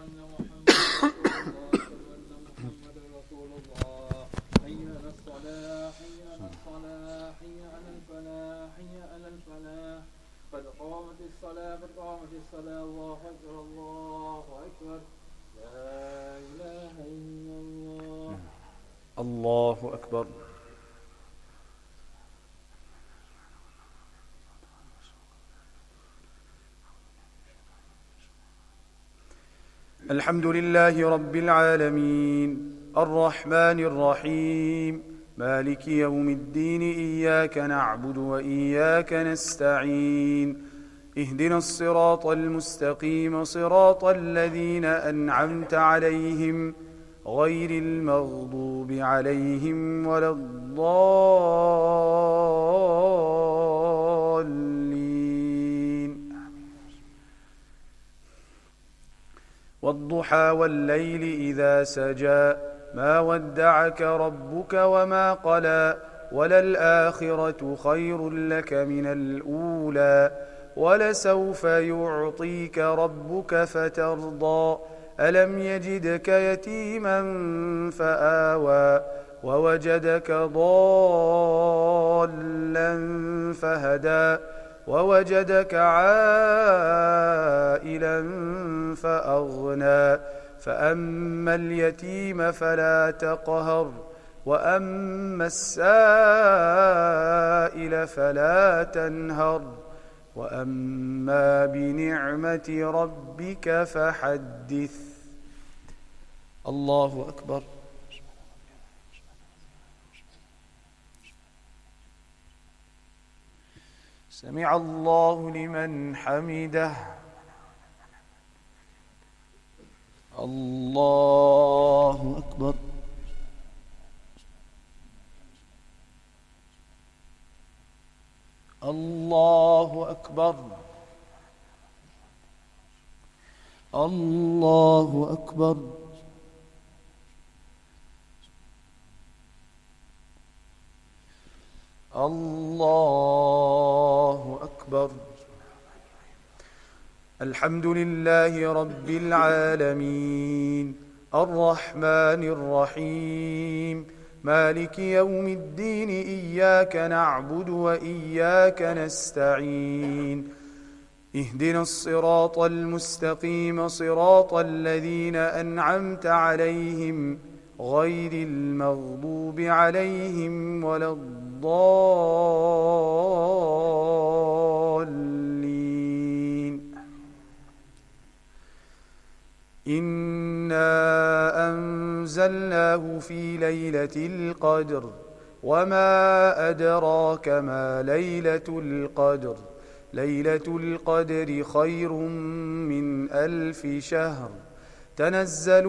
أن محمدا رسول الله أشهد أن محمدا رسول الله حي على الصلاة حي على الصلاة حي على الفلاح حي على الفلاح قد قامت الصلاة قد قامت الصلاة الله أكبر الله أكبر لا إله إلا الله الله أكبر. الحمد لله رب العالمين الرحمن الرحيم مالك يوم الدين إياك نعبد وإياك نستعين اهدنا الصراط المستقيم صراط الذين أنعمت عليهم غير المغضوب عليهم ولا الضالين. والضحى والليل إذا سجى ما ودعك ربك وما قلى وللآخرة خير لك من الأولى ولسوف يعطيك ربك فترضى ألم يجدك يتيما فآوى ووجدك ضالا فهدى ووجدك عائلا فأغنى فأما اليتيم فلا تقهر وأما السائل فلا تنهر وأما بنعمة ربك فحدث. الله أكبر. سمع الله لمن حمده. الله أكبر. الله أكبر. الله أكبر. الله أكبر. الحمد لله رب العالمين الرحمن الرحيم مالك يوم الدين إياك نعبد وإياك نستعين اهدنا الصراط المستقيم صراط الذين أنعمت عليهم غير المغضوب عليهم ولا الضالين. إنا أنزلناه في ليلة القدر وما أدراك ما ليلة القدر ليلة القدر خير من 1000 شهر تنزل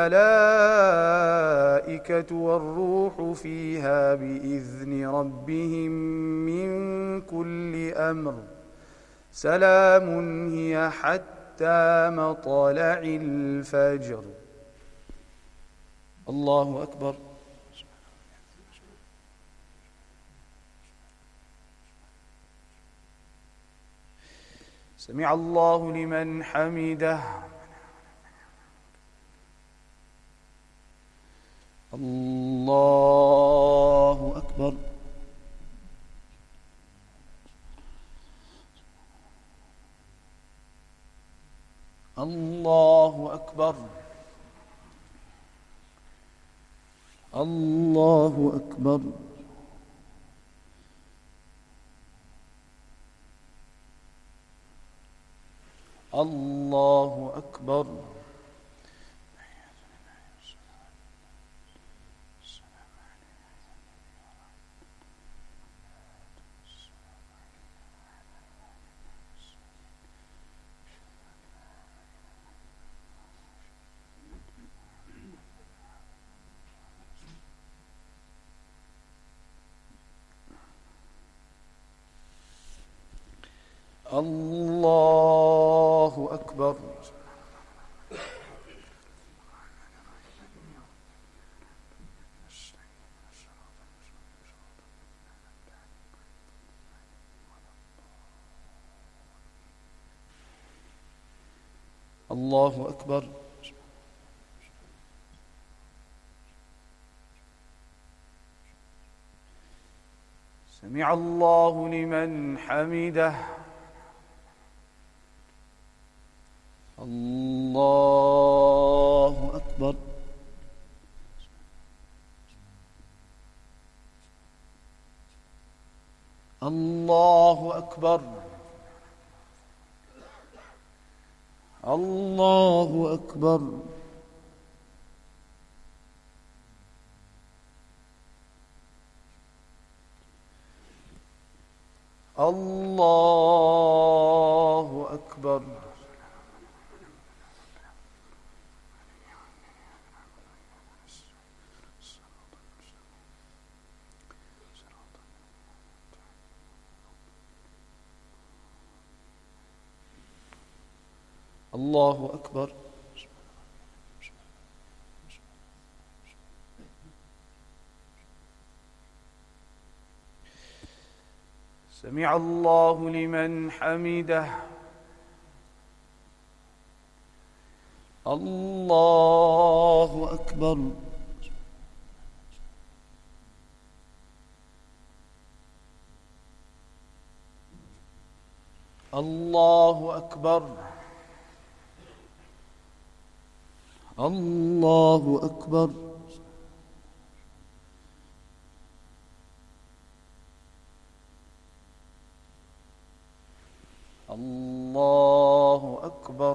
الملائكة والروح فيها بإذن ربهم من كل أمر سلام هي حتى مطلع الفجر. الله أكبر. سمع الله لمن حمده. الله أكبر. الله أكبر. الله أكبر. الله أكبر. الله أكبر. الله أكبر. سمع الله لمن حمده. الله أكبر. الله أكبر. الله أكبر. الله أكبر. الله أكبر. سمع الله لمن حمده. الله أكبر. الله أكبر. الله أكبر. الله أكبر.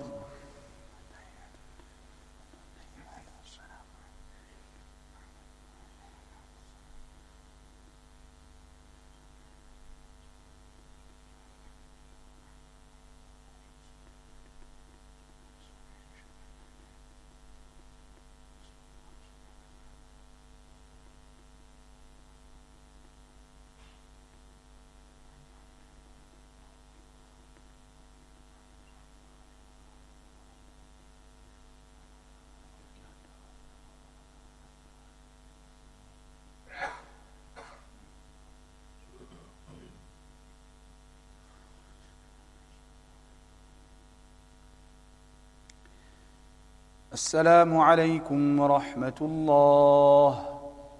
السلام عليكم ورحمة الله.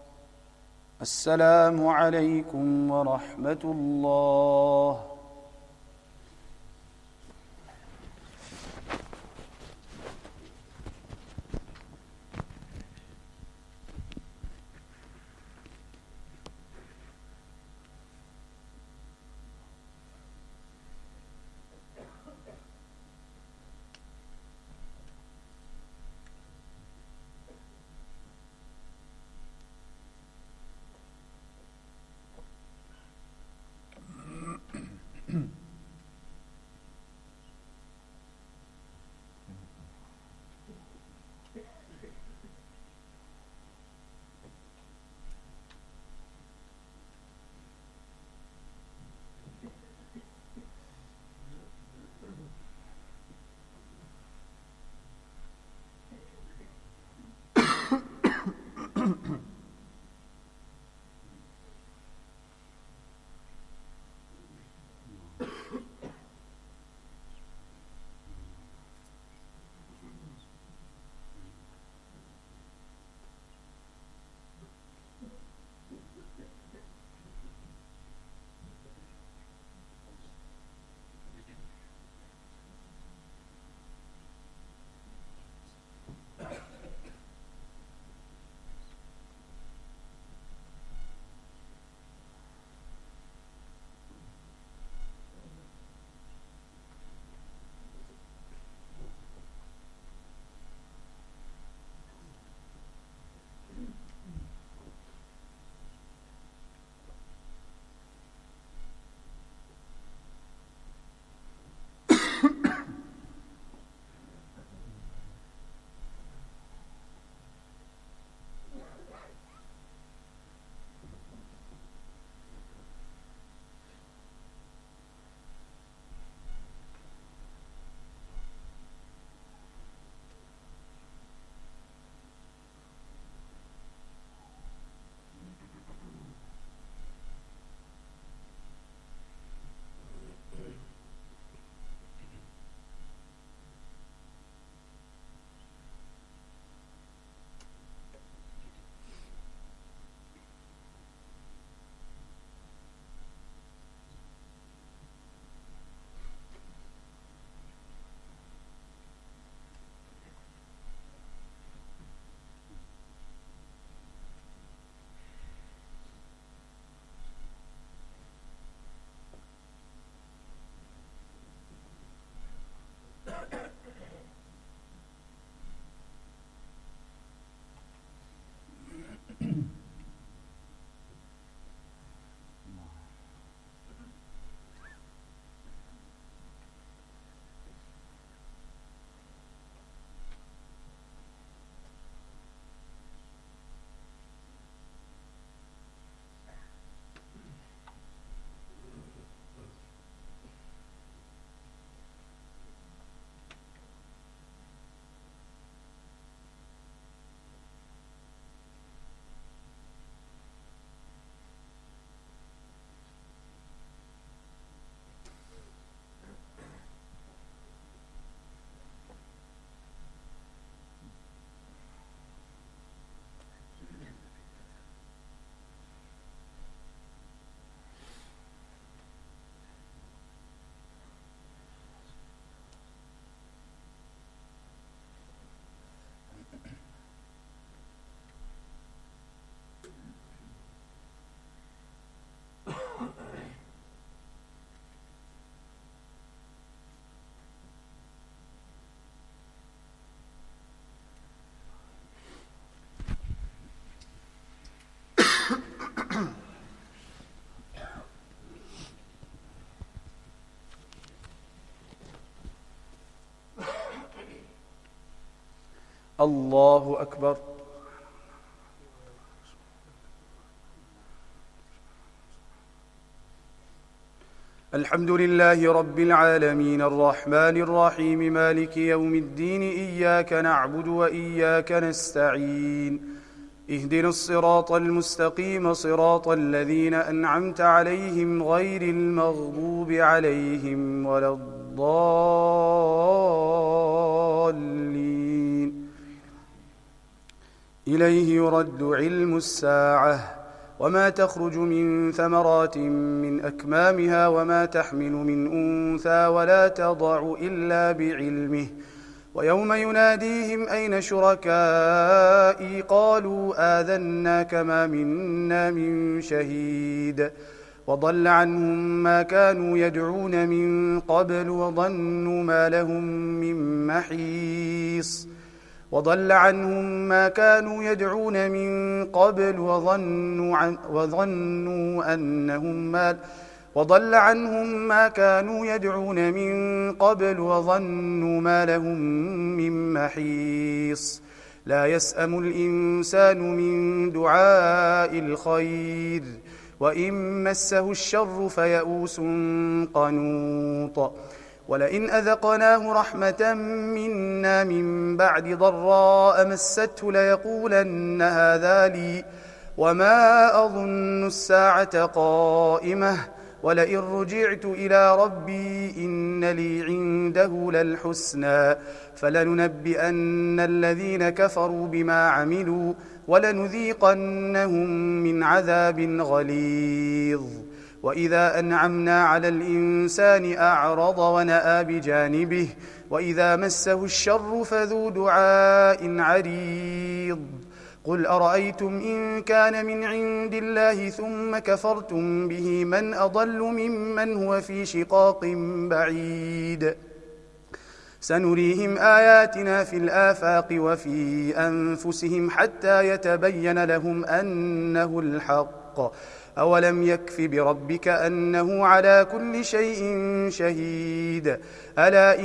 السلام عليكم ورحمة الله. الله أكبر. الحمد لله رب العالمين الرحمن الرحيم مالك يوم الدين إياك نعبد وإياك نستعين اهدنا الصراط المستقيم صراط الذين أنعمت عليهم غير المغضوب عليهم ولا الضالين. إليه يرد علم الساعة وما تخرج من ثمرات من أكمامها وما تحمل من أنثى ولا تضع إلا بعلمه ويوم يناديهم أين شركائي قالوا آذناك ما منا من شهيد وضل عنهم ما كانوا يدعون من قبل وظنوا ما لهم من محيص وضل عنهم ما كانوا يدعون من قبل وظنوا ما لهم من محيص لا يسأم الإنسان من دعاء الخير وإن مسه الشر فيئوس قنوط ولئن أذقناه رحمة منا من بعد ضراء مسته ليقولن هذا لي وما أظن الساعة قائمة ولئن رجعت إلى ربي إن لي عنده للحسنى فلننبئن الذين كفروا بما عملوا ولنذيقنهم من عذاب غليظ. وإذا أنعمنا على الإنسان أعرض ونأى بجانبه وإذا مسه الشر فذو دعاء عريض قل أرأيتم إن كان من عند الله ثم كفرتم به من أضل ممن هو في شقاق بعيد سنريهم آياتنا في الآفاق وفي أنفسهم حتى يتبين لهم أنه الحق أولم يكف بربك أنه على كل شيء شهيد ألا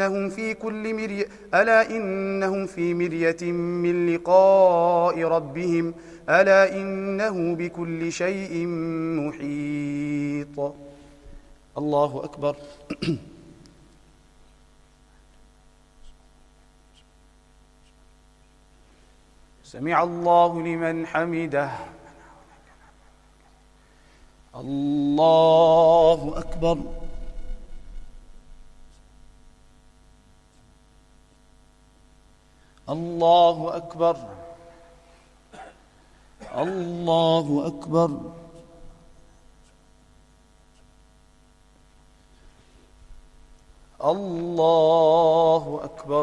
إنهم في مرية من لقاء ربهم ألا إنه بكل شيء محيط. الله أكبر. سمع الله لمن حمده. الله أكبر. الله أكبر. الله أكبر. الله أكبر.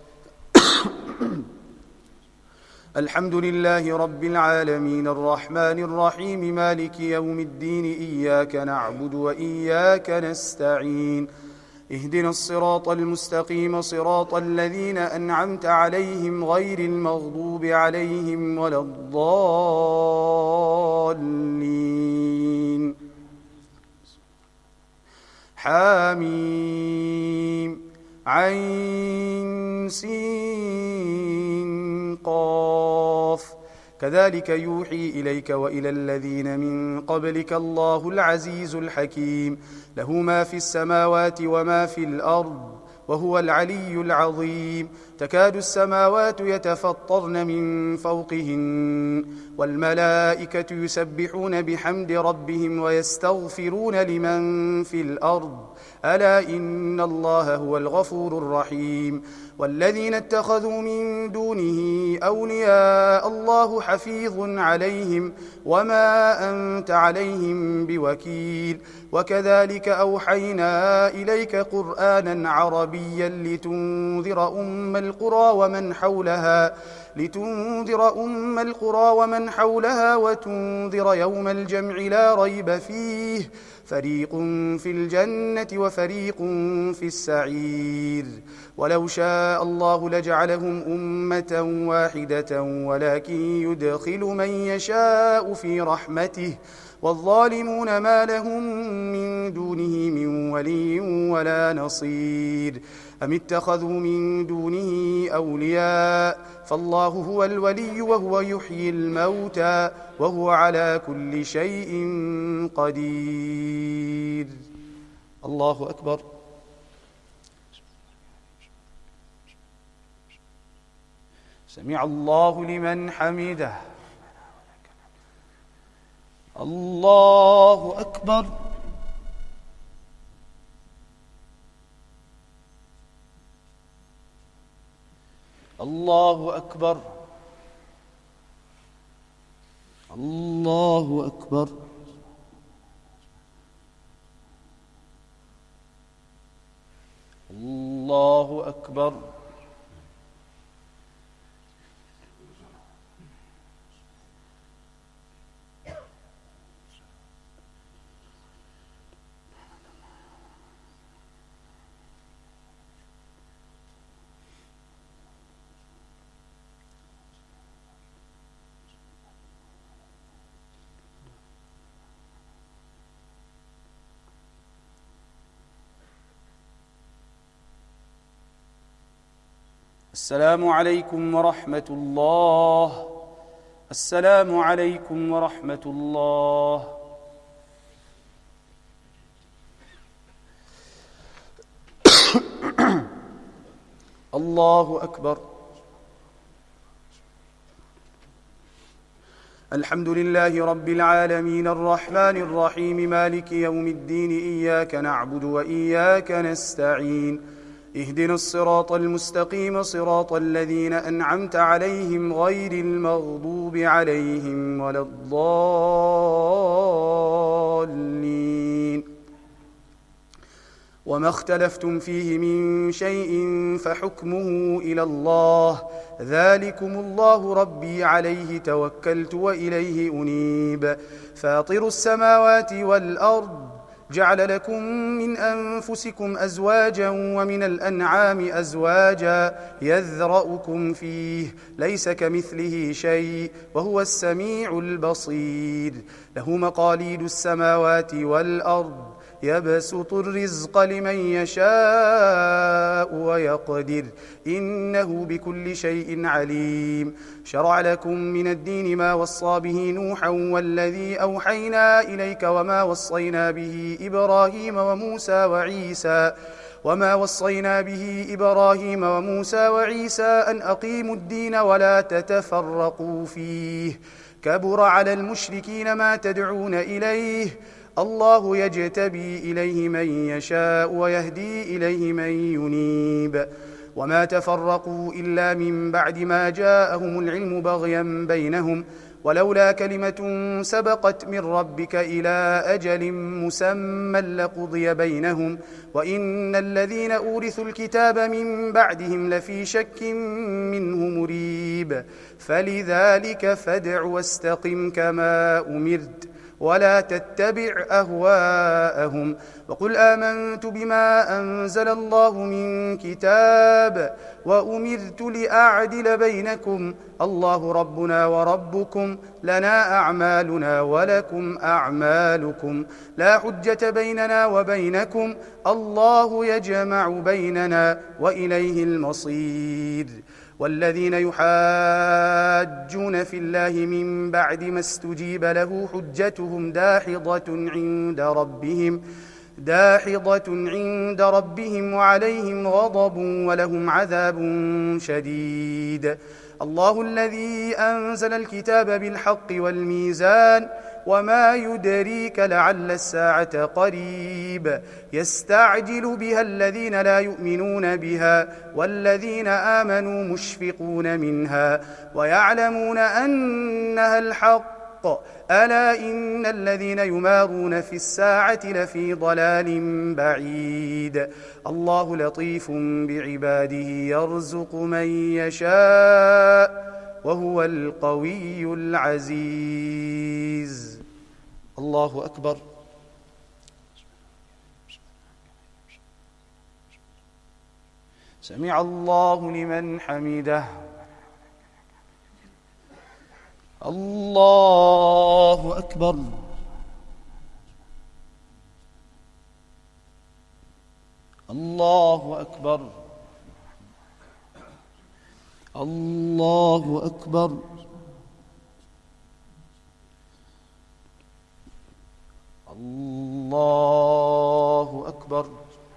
الحمد لله رب العالمين الرحمن الرحيم مالك يوم الدين إياك نعبد وإياك نستعين اهدنا الصراط المستقيم صراط الذين أنعمت عليهم غير المغضوب عليهم ولا الضالين. حاميم عين سين قاف كذلك يوحي إليك وإلى الذين من قبلك الله العزيز الحكيم له ما في السماوات وما في الأرض وهو العلي العظيم تكاد السماوات يتفطرن من فوقهن والملائكة يسبحون بحمد ربهم ويستغفرون لمن في الأرض ألا إن الله هو الغفور الرحيم والذين اتخذوا من دونه أولياء الله حفيظ عليهم وما أنت عليهم بوكيل وكذلك أوحينا إليك قرآنا عربيا لتنذر أم القرى ومن حولها وتنذر يوم الجمع لا ريب فيه فريق في الجنة وفريق في السعير ولو شاء الله لجعلهم أمة واحدة ولكن يدخل من يشاء في رحمته والظالمون ما لهم من دونه من ولي ولي ولا نصير أم اتخذوا من دونه أولياء فالله هو الولي وهو يحيي الموتى وهو على كل شيء قدير. الله أكبر. سمع الله لمن حمده. الله أكبر. الله أكبر. الله أكبر. الله أكبر. السلام عليكم ورحمة الله. السلام عليكم ورحمة الله. الله أكبر. الحمد لله رب العالمين الرحمن الرحيم مالك يوم الدين إياك نعبد وإياك نستعين اهدنا الصراط المستقيم صراط الذين أنعمت عليهم غير المغضوب عليهم ولا الضالين وما اختلفتم فيه من شيء فحكمه إلى الله ذلكم الله ربي عليه توكلت وإليه أنيب فاطر السماوات والأرض جعل لكم من أنفسكم أزواجا ومن الأنعام أزواجا يذرأكم فيه ليس كمثله شيء وهو السميع البصير له مقاليد السماوات والأرض يبسط الرزق لمن يشاء ويقدر إنه بكل شيء عليم شرع لكم من الدين ما وصى به نوحا والذي أوحينا إليك وما وصينا به إبراهيم وموسى وعيسى أن أقيموا الدين ولا تتفرقوا فيه كبر على المشركين ما تدعون إليه الله يجتبي إليه من يشاء ويهدي إليه من ينيب وما تفرقوا إلا من بعد ما جاءهم العلم بغيا بينهم ولولا كلمة سبقت من ربك إلى أجل مسمى لقضي بينهم وإن الذين أورثوا الكتاب من بعدهم لفي شك منه مريب فلذلك فادع واستقم كما أمرت ولا تتبع أهواءهم وقل آمنت بما أنزل الله من كتاب وأمرت لأعدل بينكم الله ربنا وربكم لنا أعمالنا ولكم أعمالكم لا حجة بيننا وبينكم الله يجمع بيننا وإليه المصير والذين يحاجون في الله من بعد ما استجيب له حجتهم داحضة عند ربهم وعليهم غضب ولهم عذاب شديد الله الذي أنزل الكتاب بالحق والميزان وما يدريك لعل الساعة قريب يستعجل بها الذين لا يؤمنون بها والذين آمنوا مشفقون منها ويعلمون أنها الحق ألا إن الذين يمارون في الساعة لفي ضلال بعيد الله لطيف بعباده يرزق من يشاء وهو القوي العزيز. الله أكبر. سمع الله لمن حمده. الله أكبر. الله أكبر الله أكبر الله أكبر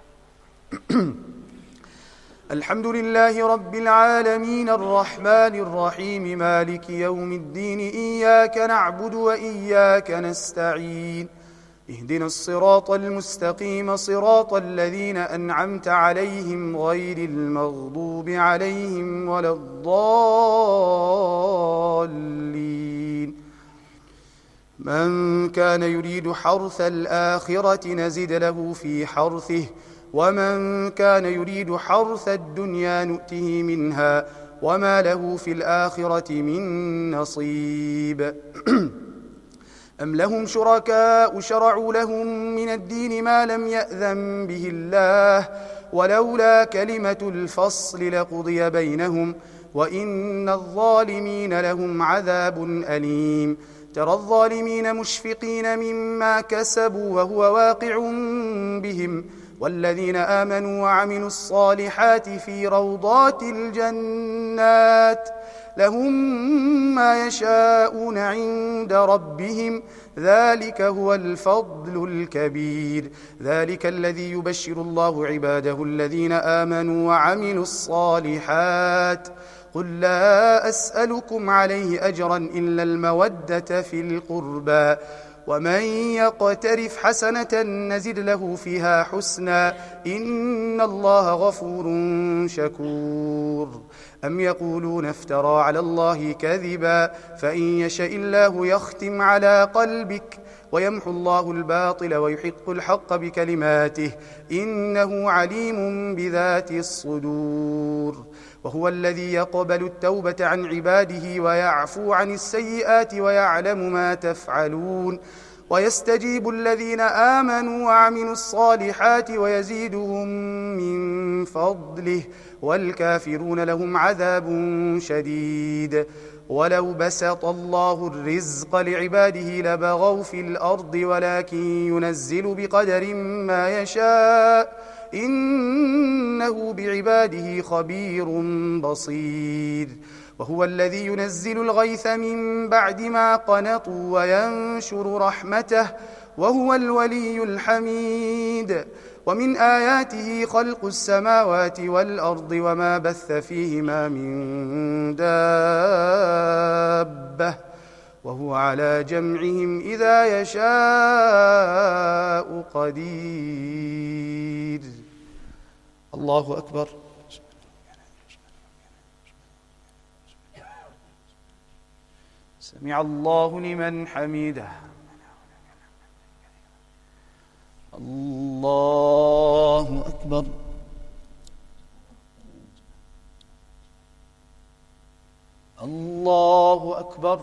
الحمد لله رب العالمين الرحمن الرحيم مالك يوم الدين إياك نعبد وإياك نستعين اهدنا الصراط المستقيم صراط الذين أنعمت عليهم غير المغضوب عليهم ولا الضالين من كان يريد حرث الآخرة نزد له في حرثه ومن كان يريد حرث الدنيا نؤته منها وما له في الآخرة من نصيب أم لهم شركاء شرعوا لهم من الدين ما لم يأذن به الله ولولا كلمة الفصل لقضي بينهم وإن الظالمين لهم عذاب أليم ترى الظالمين مشفقين مما كسبوا وهو واقع بهم والذين آمنوا وعملوا الصالحات في روضات الجنات لهم ما يشاءون عند ربهم ذلك هو الفضل الكبير ذلك الذي يبشر الله عباده الذين آمنوا وعملوا الصالحات قل لا أسألكم عليه أجرا إلا المودة في القربى ومن يقترف حسنة نزد له فيها حسنا إن الله غفور شكور أم يقولون افترى على الله كذبا فإن يشاء الله يختم على قلبك ويمحو الله الباطل ويحق الحق بكلماته إنه عليم بذات الصدور وهو الذي يقبل التوبة عن عباده ويعفو عن السيئات ويعلم ما تفعلون ويستجيب الذين آمنوا وعملوا الصالحات ويزيدهم من فضله والكافرون لهم عذاب شديد ولو بسط الله الرزق لعباده لبغوا في الأرض ولكن ينزل بقدر ما يشاء إنه بعباده خبير بصير وهو الذي ينزل الغيث من بعد ما قنطوا وينشر رحمته وهو الولي الحميد ومن آياته خلق السماوات والأرض وما بث فيهما من دابة وهو على جمعهم إذا يشاء قدير الله أكبر سمع الله لمن حمده الله أكبر الله أكبر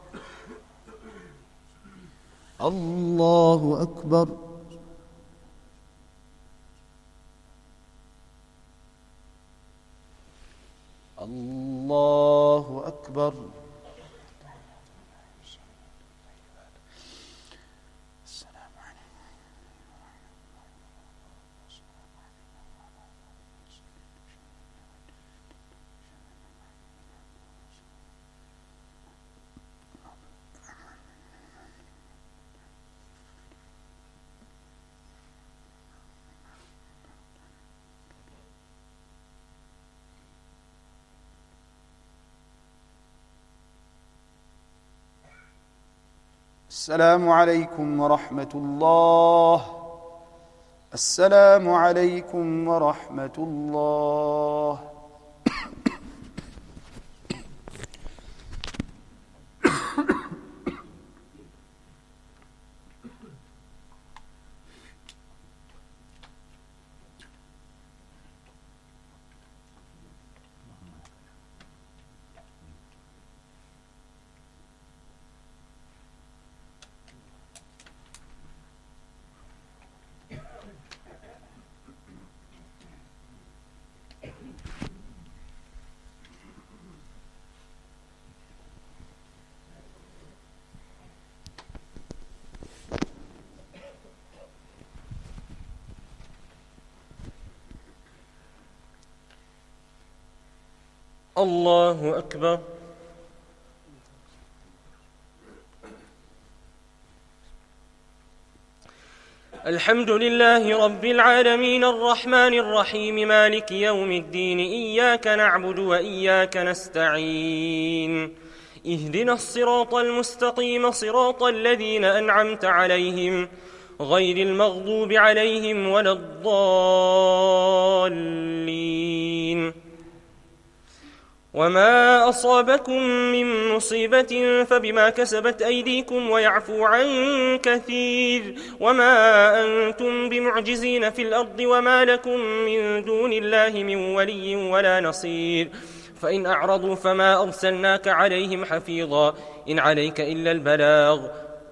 الله أكبر الله أكبر السلام عليكم ورحمة الله السلام عليكم ورحمة الله الله أكبر. الحمد لله رب العالمين الرحمن الرحيم مالك يوم الدين إياك نعبد وإياك نستعين اهدنا الصراط المستقيم صراط الذين أنعمت عليهم غير المغضوب عليهم ولا الضالين. وما أصابكم من مصيبة فبما كسبت أيديكم ويعفو عن كثير وما أنتم بمعجزين في الأرض وما لكم من دون الله من ولي ولا نصير. فإن أعرضوا فما أرسلناك عليهم حفيظا إن عليك إلا البلاغ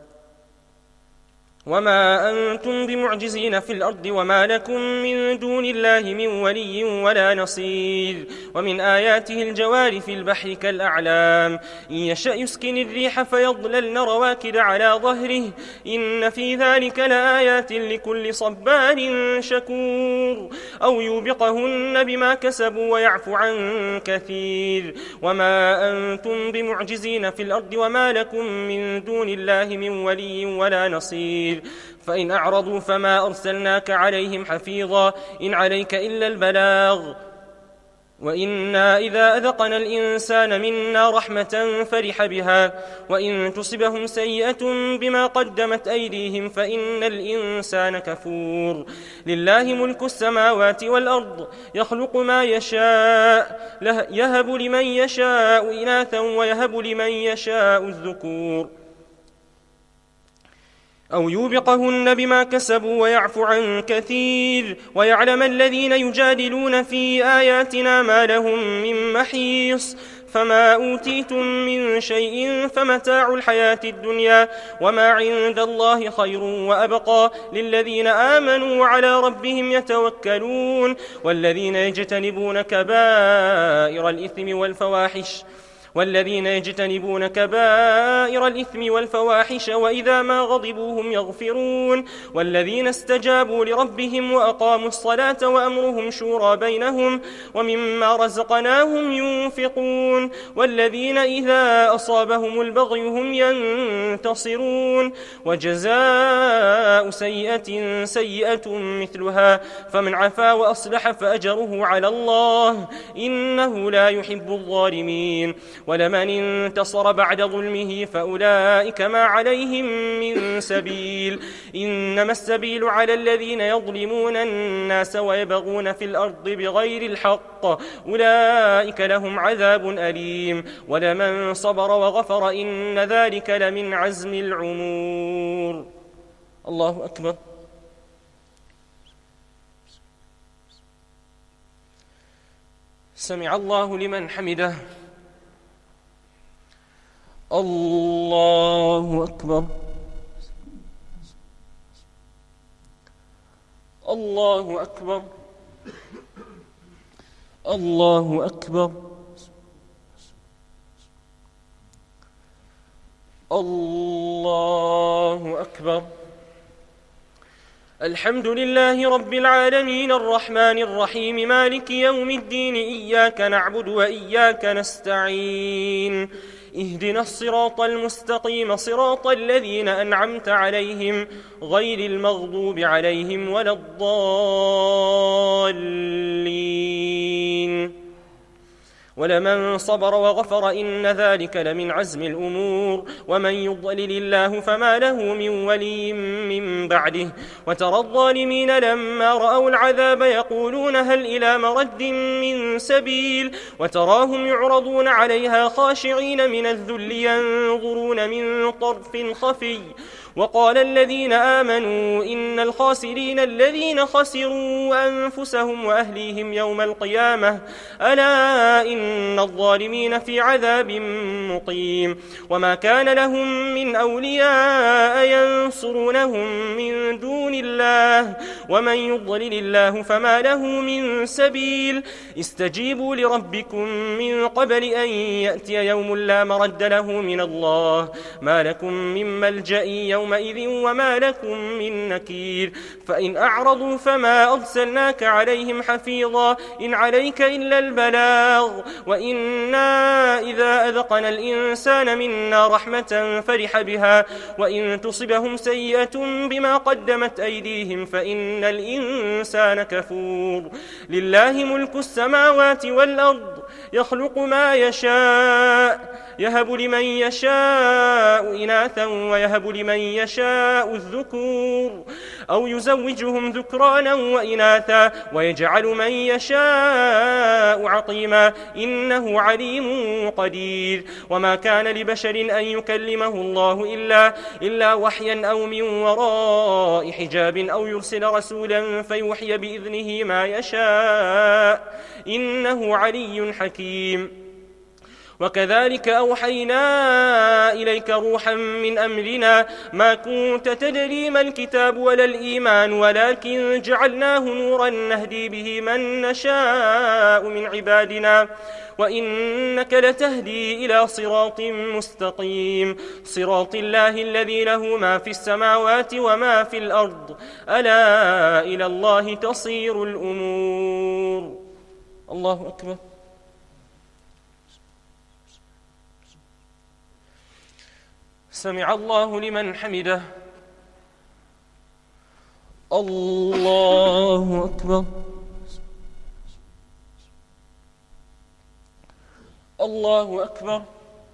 وما أنتم بمعجزين في الأرض وما لكم من دون الله من ولي ولا نصير. ومن آياته الجوار في البحر كالأعلام إن يشأ يسكن الريح فيظللن رواكد على ظهره إن في ذلك لآيات لكل صبار شكور. أو يوبقهن بما كسبوا ويعفو عن كثير وما أنتم بمعجزين في الأرض وما لكم من دون الله من ولي ولا نصير. فإن أعرضوا فما أرسلناك عليهم حفيظا إن عليك إلا البلاغ وإنا إذا أذقنا الإنسان منا رحمة فرح بها وإن تصبهم سيئة بما قدمت أيديهم فإن الإنسان كفور. لله ملك السماوات والأرض يخلق ما يشاء يهب لمن يشاء إناثا ويهب لمن يشاء الذكور أو يوبقهن بما كسبوا ويعفو عن كثير ويعلم الذين يجادلون في آياتنا ما لهم من محيص. فما أوتيتم من شيء فمتاع الحياة الدنيا وما عند الله خير وأبقى للذين آمنوا وعلى ربهم يتوكلون. والذين يجتنبون كبائر الإثم والفواحش وإذا ما غضبوا هم يغفرون. والذين استجابوا لربهم وأقاموا الصلاة وأمرهم شورى بينهم ومما رزقناهم ينفقون. والذين إذا أصابهم البغي هم ينتصرون. وجزاء سيئة سيئة مثلها فمن عفا وأصلح فأجره على الله إنه لا يحب الظالمين. ولمن انتصر بعد ظلمه فأولئك ما عليهم من سبيل إنما السبيل على الذين يظلمون الناس ويبغون في الأرض بغير الحق أولئك لهم عذاب أليم. ولمن صبر وغفر إن ذلك لمن عزم الأمور. الله أكبر. سمع الله لمن حمده. الله أكبر. الله أكبر. الله أكبر. الله أكبر. الحمد لله رب العالمين الرحمن الرحيم مالك يوم الدين إياك نعبد وإياك نستعين اهدنا الصراط المستقيم صراط الذين أنعمت عليهم غير المغضوب عليهم ولا الضالين. ولمن صبر وغفر إن ذلك لمن عزم الأمور. ومن يضلل الله فما له من ولي من بعده. وترى الظالمين لما رأوا العذاب يقولون هل إلى مرد من سبيل وتراهم يعرضون عليها خاشعين من الذل ينظرون من طرف خفي. وقال الذين آمنوا إن الخاسرين الذين خسروا أنفسهم وأهليهم يوم القيامة ألا إن الظالمين في عذاب مقيم. وما كان لهم من أولياء ينصرونهم من دون الله ومن يضلل الله فما له من سبيل. استجيبوا لربكم من قبل أن يأتي يوم لا مرد له من الله ما لكم من ملجأ يومئذ وما لكم من نكير فإن أعرضوا فما أرسلناك عليهم حفيظا إن عليك إلا البلاغ وإنا إذا أذقنا الإنسان منا رحمة فرح بها وإن تصبهم سيئة بما قدمت أيديهم فإن الإنسان كفور لله ملك السماوات والأرض يخلق ما يشاء يهب لمن يشاء إناثا ويهب لمن يشاء الذكور أو يزوجهم ذكرانا وإناثا ويجعل من يشاء عقيما إنه عليم قدير وما كان لبشر أن يكلمه الله إلا وحيا أو من وراء حجاب أو يرسل رسولا فيوحي بإذنه ما يشاء إنه علي حكيم وكذلك أوحينا إليك روحا من أمرنا ما كنت تدري ما الكتاب ولا الإيمان ولكن جعلناه نورا نهدي به من نشاء من عبادنا وإنك لتهدي إلى صراط مستقيم صراط الله الذي له ما في السماوات وما في الأرض ألا إلى الله تصير الأمور الله أكبر سمع الله لمن حمده الله أكبر الله أكبر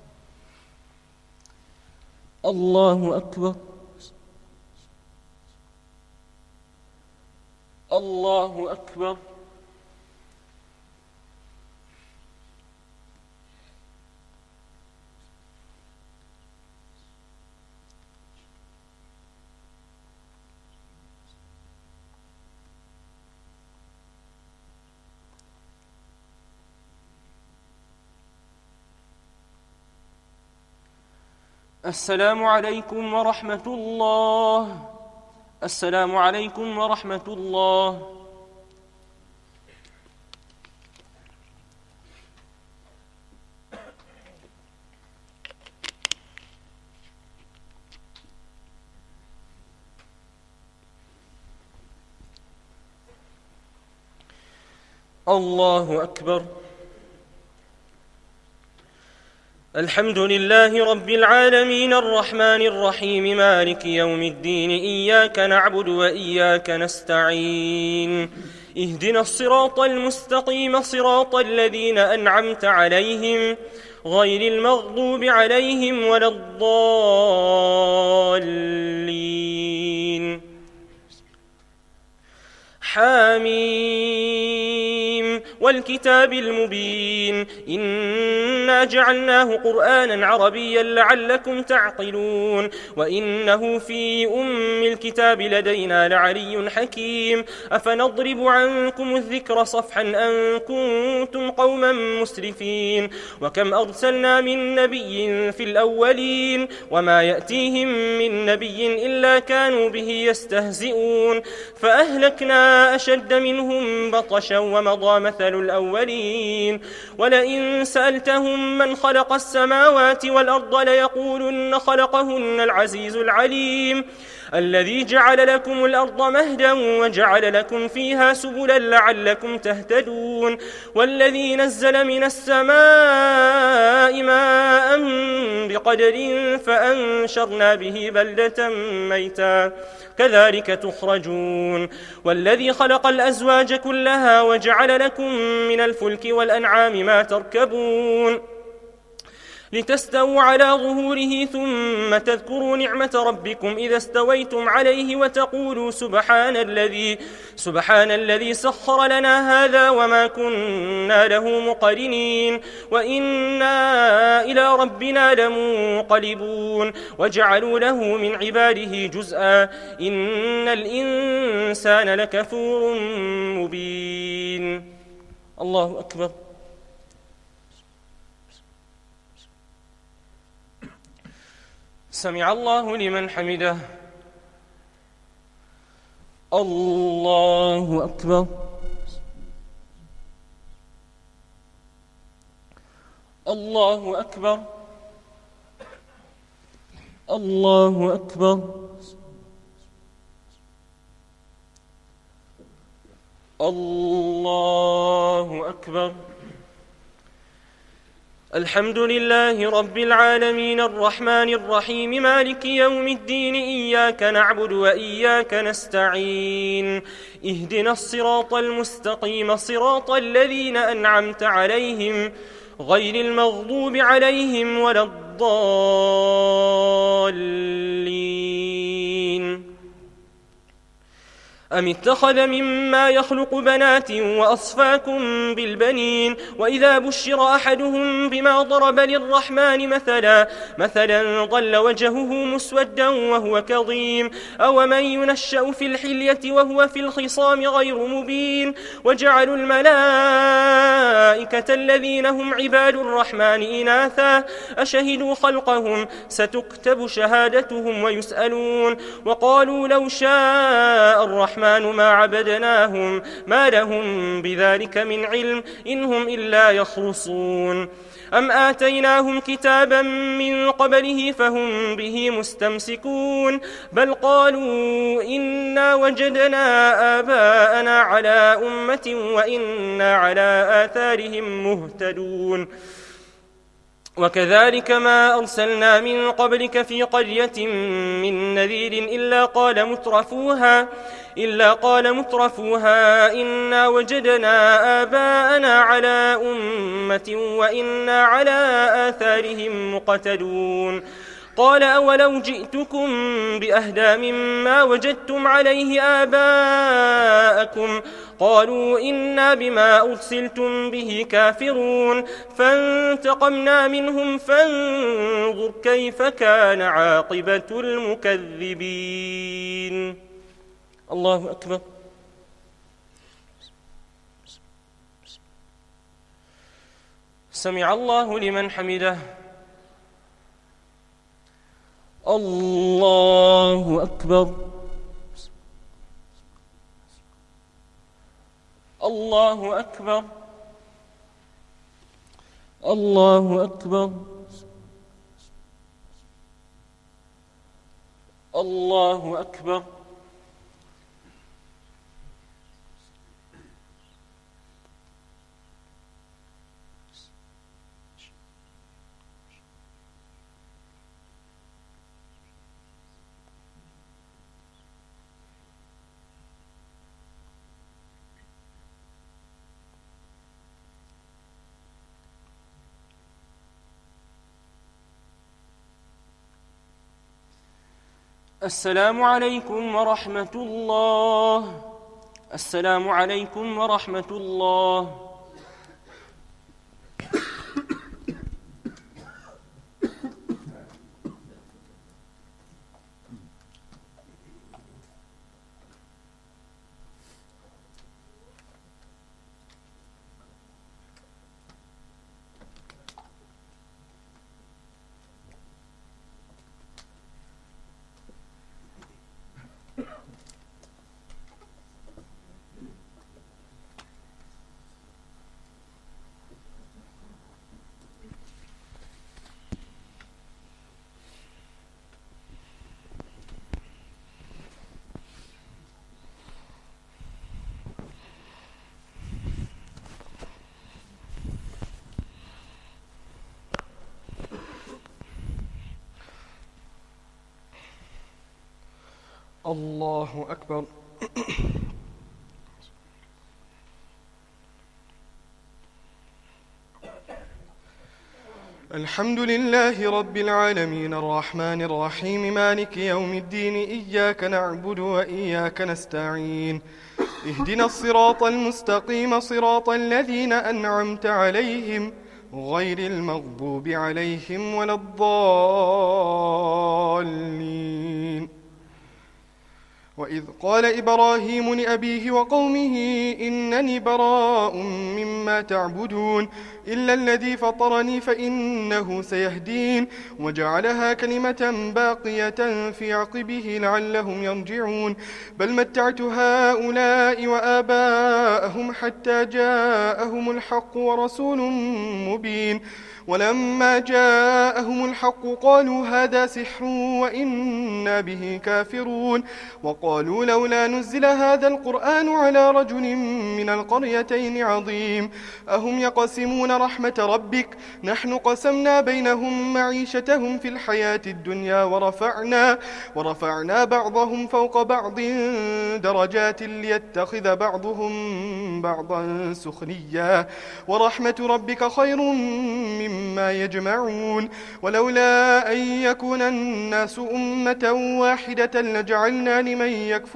الله أكبر الله أكبر السلام عليكم ورحمة الله السلام عليكم ورحمة الله الله أكبر الحمد لله رب العالمين الرحمن الرحيم مالك يوم الدين إياك نعبد وإياك نستعين اهدنا الصراط المستقيم صراط الذين أنعمت عليهم غير المغضوب عليهم ولا الضالين حاميم والكتاب المبين إنا جعلناه قرآنا عربيا لعلكم تعقلون وإنه في الكتاب لدينا لعلي حكيم أفنضرب عنكم الذكر صفحا أن كنتم قوما مسرفين وكم أرسلنا من نبي في الأولين وما يأتيهم من نبي إلا كانوا به يستهزئون فأهلكنا أشد منهم بطشا ومضى مثل الأولين ولئن سألتهم من خلق السماوات والأرض ليقولن خلقهن العزيز العليم الذي جعل لكم الأرض مهدا وجعل لكم فيها سبلا لعلكم تهتدون والذي نزل من السماء ماء بقدر فأنشرنا به بلدة ميتا كذلك تخرجون والذي خلق الأزواج كلها وجعل لكم من الفلك والأنعام ما تركبون لتستووا على ظهوره ثم تذكروا نعمة ربكم إذا استويتم عليه وتقولوا سبحان الذي سخر لنا هذا وما كنا له مقرنين وإنا إلى ربنا لمنقلبون وجعلوا له من عباده جزءا إن الإنسان لكفور مبين الله أكبر سمع الله لمن حمده الله أكبر الله أكبر الله أكبر. الله أكبر. الحمد لله رب العالمين الرحمن الرحيم مالك يوم الدين إياك نعبد وإياك نستعين اهدنا الصراط المستقيم صراط الذين أنعمت عليهم غير المغضوب عليهم ولا الضالين. أم اتخذ مما يخلق بنات وأصفاكم بالبنين وإذا بشر أحدهم بما ضرب للرحمن مثلا ظل وجهه مسودا وهو كظيم أومن ينشأ في الحلية وهو في الخصام غير مبين وجعلوا الملائكة الذين هم عباد الرحمن إناثا أشهدوا خلقهم ستكتب شهادتهم ويسألون وقالوا لو شاء الرحمن ما عبدناهم ما لهم بذلك من علم إن هم إلا يخرصون أم آتيناهم كتابا من قبله فهم به مستمسكون بل قالوا إنا وجدنا آباءنا على أمة وإنا على آثارهم مهتدون وكذلك ما أرسلنا من قبلك في قرية من نذير إلا قال مترفوها إنا وجدنا آباءنا على أمة وإنا على آثارهم مقتدون قال أولو جئتكم بأهدى مما وجدتم عليه آباءكم قالوا إنا بما أرسلتم به كافرون فانتقمنا منهم فانظر كيف كان عاقبة المكذبين. الله أكبر. سمع الله لمن حمده. الله أكبر. الله أكبر. الله أكبر. الله أكبر. السلام عليكم ورحمة الله. السلام عليكم ورحمة الله. الله أكبر. الحمد لله رب العالمين الرحمن الرحيم مالك يوم الدين إياك نعبد وإياك نستعين اهدنا الصراط المستقيم صراط الذين أنعمت عليهم غير المغضوب عليهم ولا الضالين. وإذ قال إبراهيم لأبيه وقومه إنني براء مما تعبدون إلا الذي فطرني فإنه سيهدين وجعلها كلمة باقية في عقبه لعلهم يرجعون بل متعت هؤلاء وآباءهم حتى جاءهم الحق ورسول مبين ولما جاءهم الحق قالوا هذا سحر وإنا به كافرون وقالوا لولا نزل هذا القرآن على رجل من القريتين عظيم أهم يقسمون رحمة ربك نحن قسمنا بينهم معيشتهم في الحياة الدنيا ورفعنا بعضهم فوق بعض درجات ليتخذ بعضهم بعضا سخريا ورحمة ربك خير مما يجمعون ولولا أن يكون الناس أمة واحدة لجعلنا لمن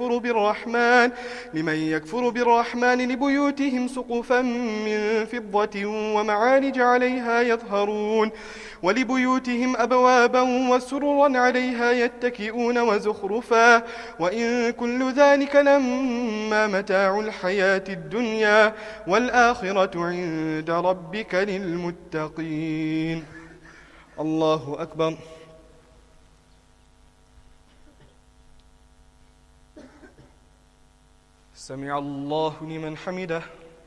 يكفر بالرحمن لبيوتهم سقفا من فضة ومعارج عليها يظهرون ولبيوتهم أبوابا وسررا عليها يتكئون وزخرفا وإن كل ذلك لما متاع الحياة الدنيا والآخرة عند ربك للمتقين. الله أكبر. سمع الله لمن حمده.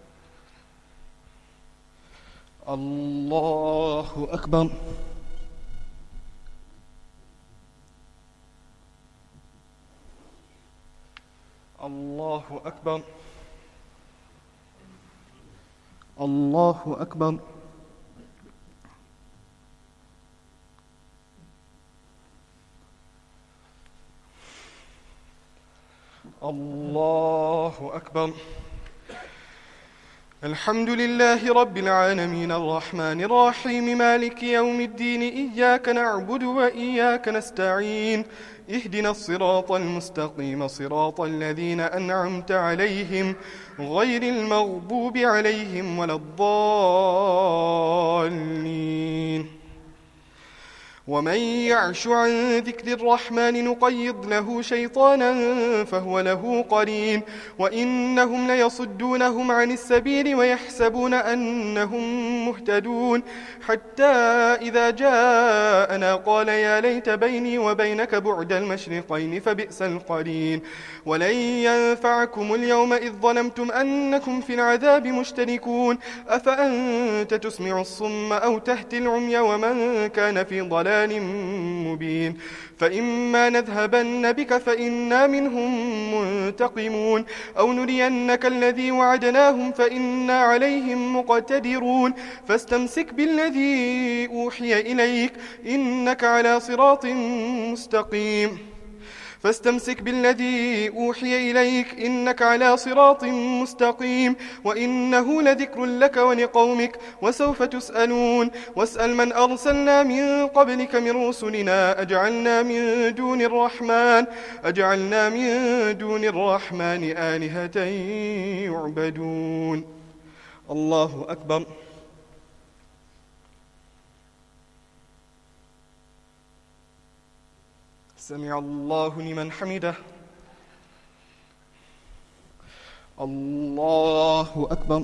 الله أكبر. الله أكبر. الله أكبر. الله أكبر. الحمد لله رب العالمين الرحمن الرحيم مالك يوم الدين إياك نعبد وإياك نستعين اهدنا الصراط المستقيم صراط الذين أنعمت عليهم غير المغضوب عليهم ولا الضالين. ومن يعش عن ذكر الرحمن نقيض له شيطانا فهو له قرين وإنهم ليصدونهم عن السبيل ويحسبون أنهم مهتدون حتى إذا جاءنا قال يا ليت بيني وبينك بعد المشرقين فبئس القرين. ولن ينفعكم اليوم إذ ظلمتم أنكم في العذاب مشتركون أفأنت تسمع الصم أو تهدي العمي ومن كان في ضلال مبين. فإما نذهبن بك فإنا منهم منتقمون أو نرينك الذي وعدناهم فإنا عليهم مقتدرون. فاستمسك بالذي أوحي إليك إنك على صراط مستقيم. وإنه لذكر لك ولقومك وسوف تسألون. واسأل من أرسلنا من قبلك من رسلنا أجعلنا من دون الرحمن آلهة يعبدون. الله أكبر. سمع الله لمن حمده. الله أكبر.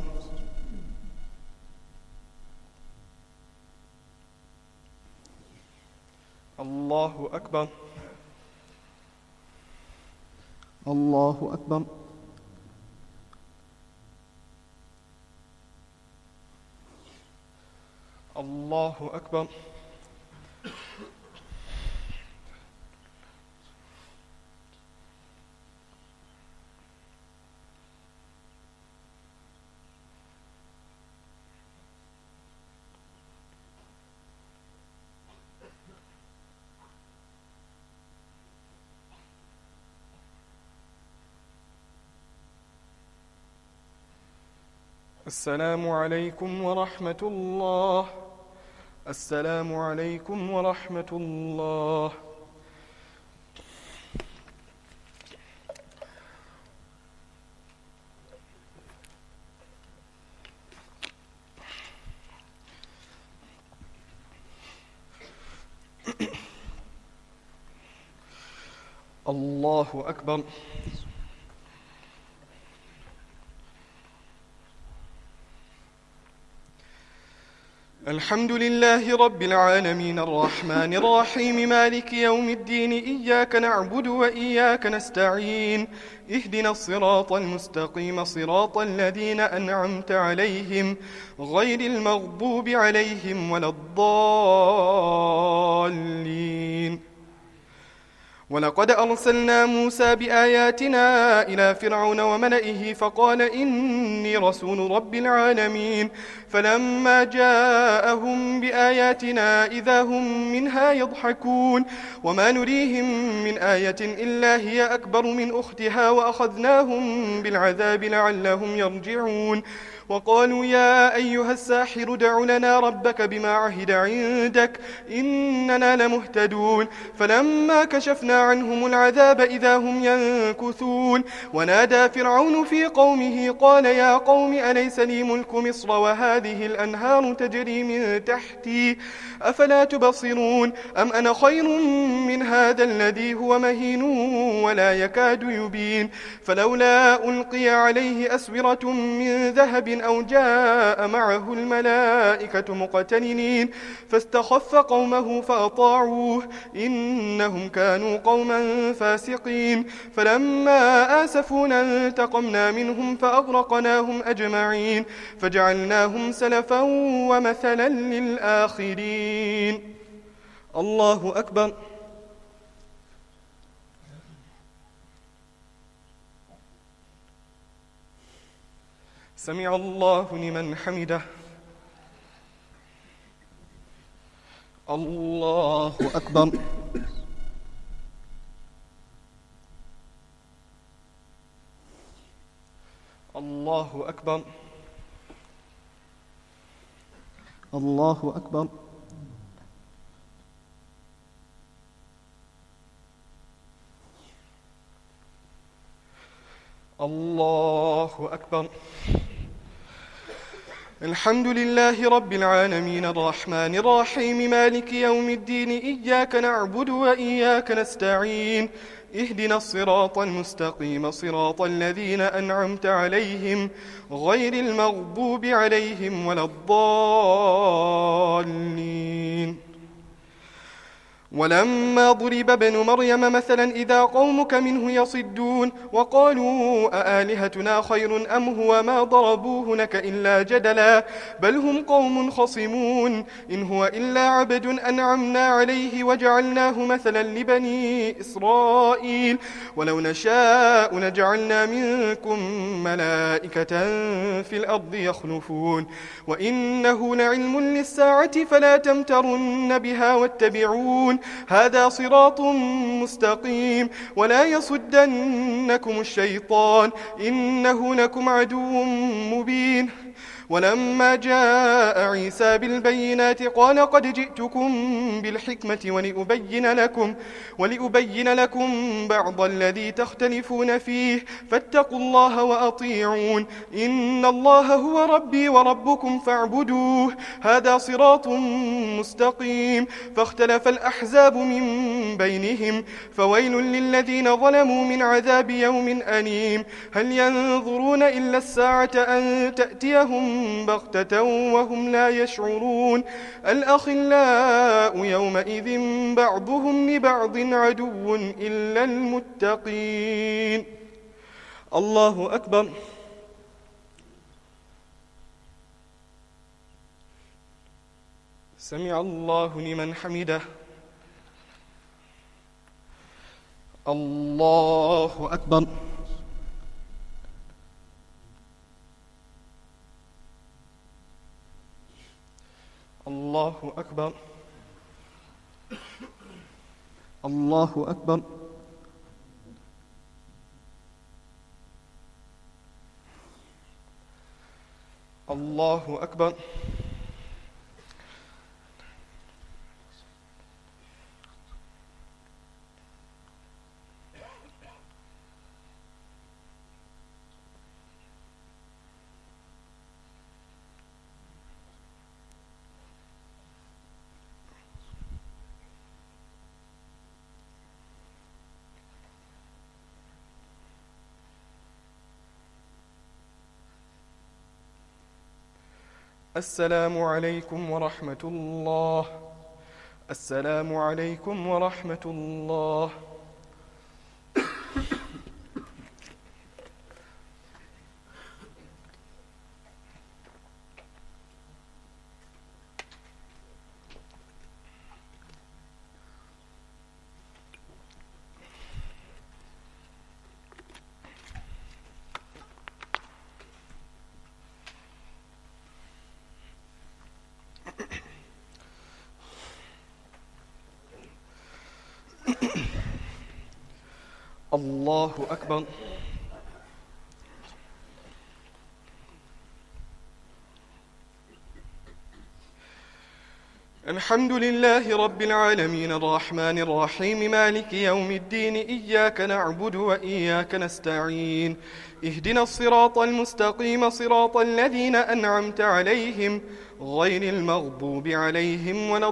الله أكبر. الله أكبر. الله أكبر. السلام عليكم ورحمة الله. السلام عليكم ورحمة الله. الله أكبر. الحمد لله رب العالمين الرحمن الرحيم مالك يوم الدين إياك نعبد وإياك نستعين اهدنا الصراط المستقيم صراط الذين أنعمت عليهم غير المغضوب عليهم ولا الضالين. ولقد أرسلنا موسى بآياتنا إلى فرعون وملئه فقال إني رسول رب العالمين فلما جاءهم بآياتنا إذا هم منها يضحكون وما نريهم من آية إلا هي أكبر من أختها وأخذناهم بالعذاب لعلهم يرجعون وقالوا يا أيها الساحر دع لنا ربك بما عهد عندك إننا لمهتدون فلما كشفنا عنهم العذاب إذا هم ينكثون ونادى فرعون في قومه قال يا قوم أليس لي ملك مصر وهذه الأنهار تجري من تحتي أفلا تبصرون أم أنا خير من هذا الذي هو مهين ولا يكاد يبين فلولا ألقي عليه أسورة من ذهب أو جاء معه الملائكة مقترنين فاستخف قومه فأطاعوه إنهم كانوا قوما فاسقين فلما آسفونا انتقمنا منهم فأغرقناهم أجمعين فجعلناهم سلفا ومثلا للآخرين. الله أكبر. سمع الله لمن حمده. الله أكبر. الله أكبر. الله أكبر. الله أكبر. الحمد لله رب العالمين الرحمن الرحيم مالك يوم الدين إياك نعبد وإياك نستعين اهدنا الصراط المستقيم صراط الذين أنعمت عليهم غير المغضوب عليهم ولا الضالين. ولما ضرب ابن مريم مثلا إذا قومك منه يصدون وقالوا أآلهتنا خير أم هو ما ضربوه لك إلا جدلا بل هم قوم خصمون إن هو إلا عبد أنعمنا عليه وجعلناه مثلا لبني إسرائيل ولو نشاء لجعلنا منكم ملائكة في الأرض يخلفون وإنه لعلم للساعة فلا تمترن بها واتبعون هذا صراط مستقيم ولا يصدنكم الشيطان إنه لكم عدو مبين. ولما جاء عيسى بالبينات قال قد جئتكم بالحكمة ولأبين لكم بعض الذي تختلفون فيه فاتقوا الله وأطيعون إن الله هو ربي وربكم فاعبدوه هذا صراط مستقيم. فاختلف الأحزاب من بينهم فويل للذين ظلموا من عذاب يوم أليم. هل ينظرون إلا الساعة أن تأتيهم بغتة وهم لا يشعرون الأخلاء يومئذ بعضهم لبعض عدو إلا المتقين. الله أكبر. سمع الله لمن حمده. الله أكبر. الله أكبر. الله أكبر. الله أكبر. السلام عليكم ورحمة الله. السلام عليكم ورحمة الله. الله أكبر. الحمد لله رب العالمين الرحمن الرحيم مالك يوم الدين إياك نعبد وإياك نستعين اهدنا الصراط المستقيم صراط الذين أنعمت عليهم غير المغضوب عليهم ولا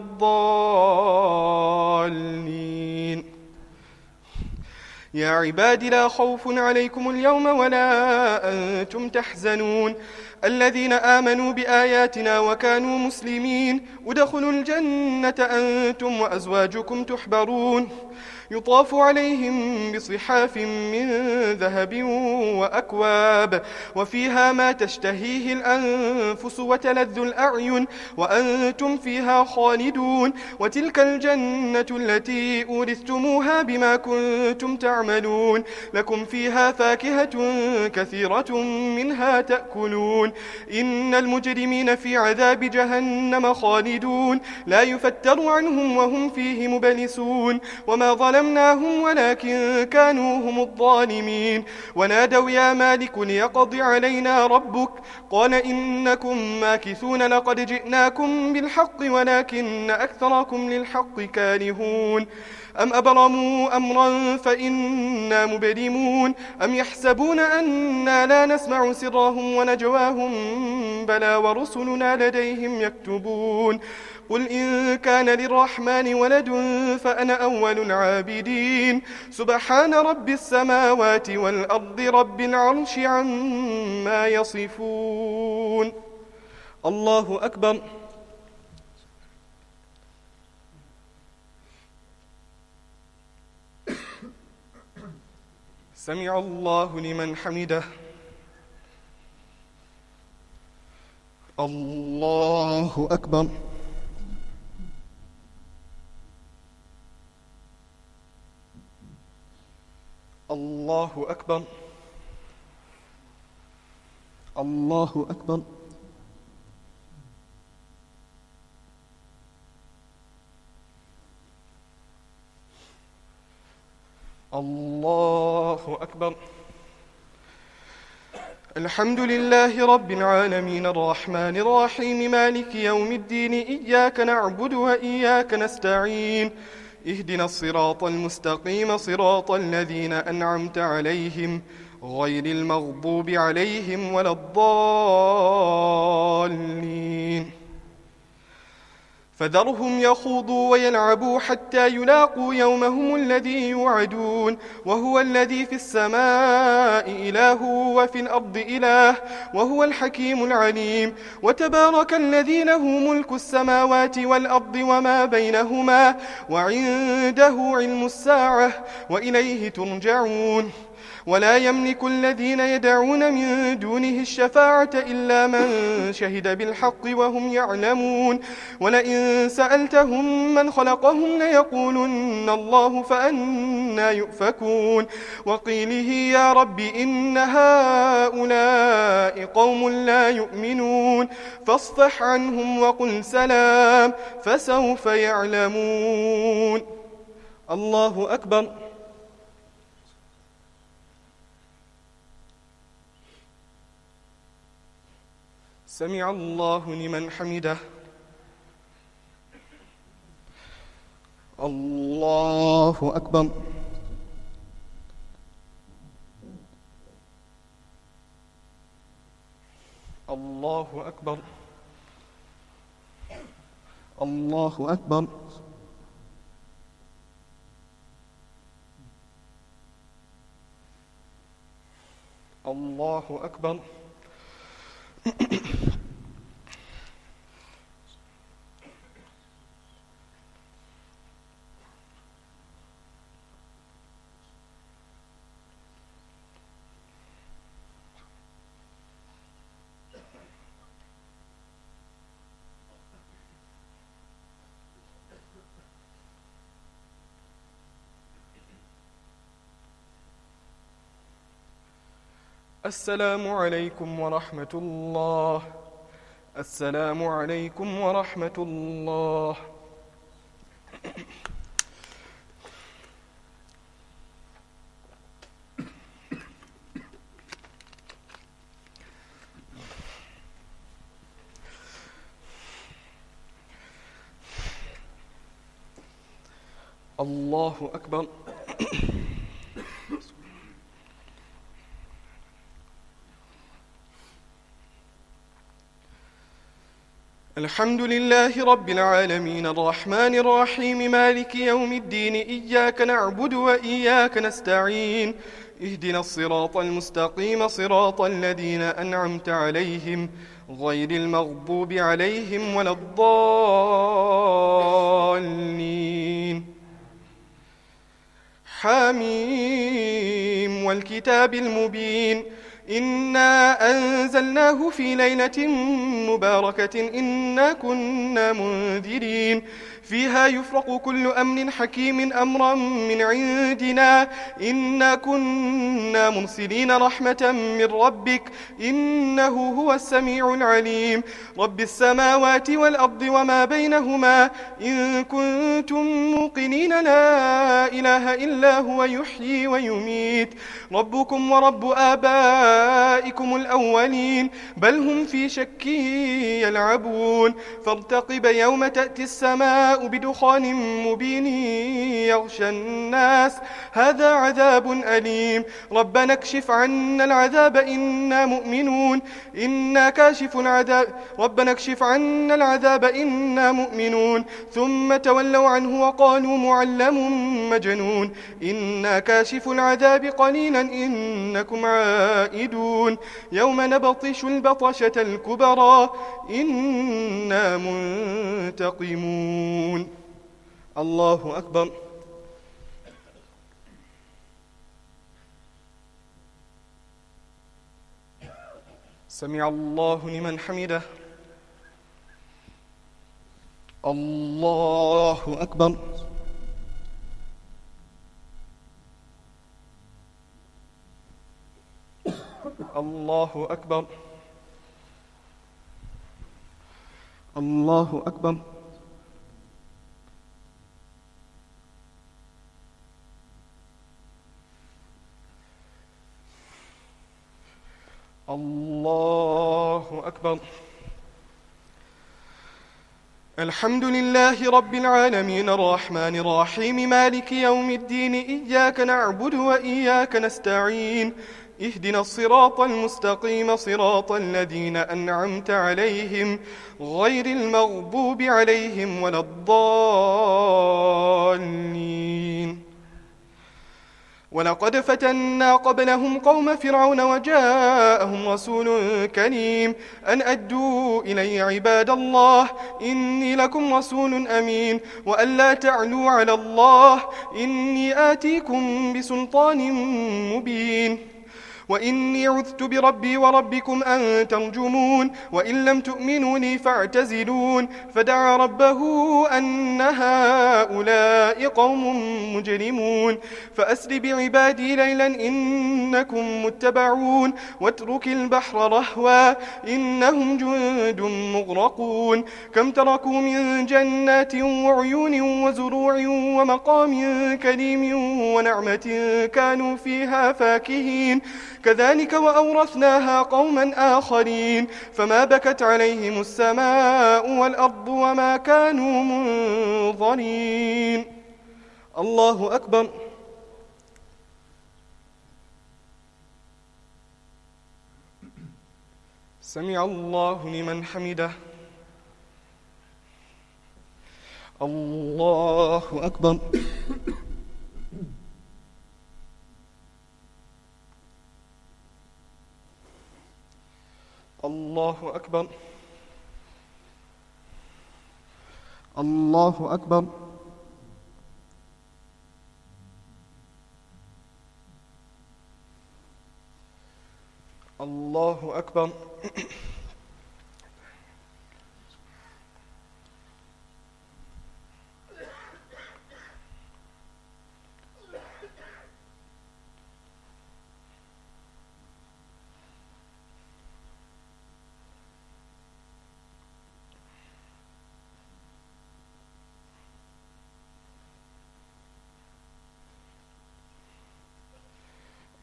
الضالين. يا عباد لا خوف عليكم اليوم ولا أنتم تحزنون الذين آمنوا بآياتنا وكانوا مسلمين ادخلوا الجنة أنتم وأزواجكم تحبرون يطاف عليهم بصحاف من ذهب وأكواب وفيها ما تشتهيه الأنفس وتلذ الأعين وأنتم فيها خالدون وتلك الجنة التي أورثتموها بما كنتم تعملون لكم فيها فاكهة كثيرة منها تأكلون إن المجرمين في عذاب جهنم خالدون لا يفتر عنهم وهم فيه مبلسون وما ظلمناهم ولكن كانوا هم الظالمين ونادوا يا مالك ليقض علينا ربك قال إنكم ماكثون لقد جئناكم بالحق ولكن أكثركم للحق كارهون أم أبرموا أمرا فإنا مبرمون أم يحسبون أنا لا نسمع سرهم ونجواهم بلى ورسلنا لديهم يكتبون قل إن كان للرحمن ولد فأنا أول العابدين سبحان رب السماوات والأرض رب العرش عما يصفون. الله أكبر. سمع الله لمن حمده. الله أكبر. الله أكبر. الله أكبر. الله أكبر. الحمد لله رب العالمين الرحمن الرحيم مالك يوم الدين إياك نعبد وإياك نستعين اهدنا الصراط المستقيم صراط الذين أنعمت عليهم غير المغضوب عليهم ولا الضالين. فذرهم يخوضوا ويلعبوا حتى يلاقوا يومهم الذي يوعدون وهو الذي في السماء إله وفي الأرض إله وهو الحكيم العليم وتبارك الذي له ملك السماوات والأرض وما بينهما وعنده علم الساعة وإليه ترجعون. ولا يملك الذين يدعون من دونه الشفاعة إلا من شهد بالحق وهم يعلمون ولئن سألتهم من خلقهم ليقولن الله فأنى يؤفكون. وقيله يا رب إن هؤلاء قوم لا يؤمنون فاصفح عنهم وقل سلام فسوف يعلمون. الله أكبر. سمع الله لمن حمده. الله أكبر. الله أكبر. الله أكبر. الله أكبر. السلام عليكم ورحمة الله. السلام عليكم ورحمة الله. الله أكبر. الحمد لله رب العالمين الرحمن الرحيم مالك يوم الدين إياك نعبد وإياك نستعين اهدنا الصراط المستقيم صراط الذين أنعمت عليهم غير المغضوب عليهم ولا الضالين. حميم والكتاب المبين إنا أنزلناه في ليلة مباركة إنا كنا منذرين فيها يفرق كل أمر حكيم أمرا من عندنا إنا كنا مرسلين رحمة من ربك إنه هو السميع العليم رب السماوات والأرض وما بينهما إن كنتم موقنين لا إله إلا هو يحيي ويميت ربكم ورب آبائكم الأولين بل هم في شك يلعبون فارتقب يوم تأتي السماء بدخان مبين يغشى الناس هذا عذاب أليم ربنا اكشف عنا العذاب إنا مؤمنون إنا كاشف العذاب ربنا اكشف عنا العذاب إنا مؤمنون ثم تولوا عنه وقالوا معلم مجنون إنا كاشف العذاب قليلا إنكم عائدون يوم نبطش البطشة الكبرى إنا منتقمون. الله أكبر. سمع الله لمن حمده. الله أكبر. الله أكبر. الله أكبر. الله أكبر. الحمد لله رب العالمين الرحمن الرحيم مالك يوم الدين إياك نعبد وإياك نستعين اهدنا الصراط المستقيم صراط الذين أنعمت عليهم غير المغضوب عليهم ولا الضالين. ولقد فتنا قبلهم قوم فرعون وجاءهم رسول كريم أن أدوا إلي عباد الله إني لكم رسول أمين وأن لا تعلوا على الله إني آتيكم بسلطان مبين وإني عذت بربي وربكم أن ترجمون وإن لم تؤمنوا لي فاعتزلون فدعا ربه أن هؤلاء قوم مجرمون فأسر بعبادي ليلا إنكم متبعون واترك البحر رهوا إنهم جند مغرقون كم تركوا من جنات وعيون وزروع ومقام كريم ونعمة كانوا فيها فاكهين كذلك وأورثناها قوما آخرين فما بكت عليهم السماء والأرض وما كانوا منظرين. الله أكبر. سمع الله لمن حمده. الله أكبر. الله أكبر. الله أكبر. الله أكبر.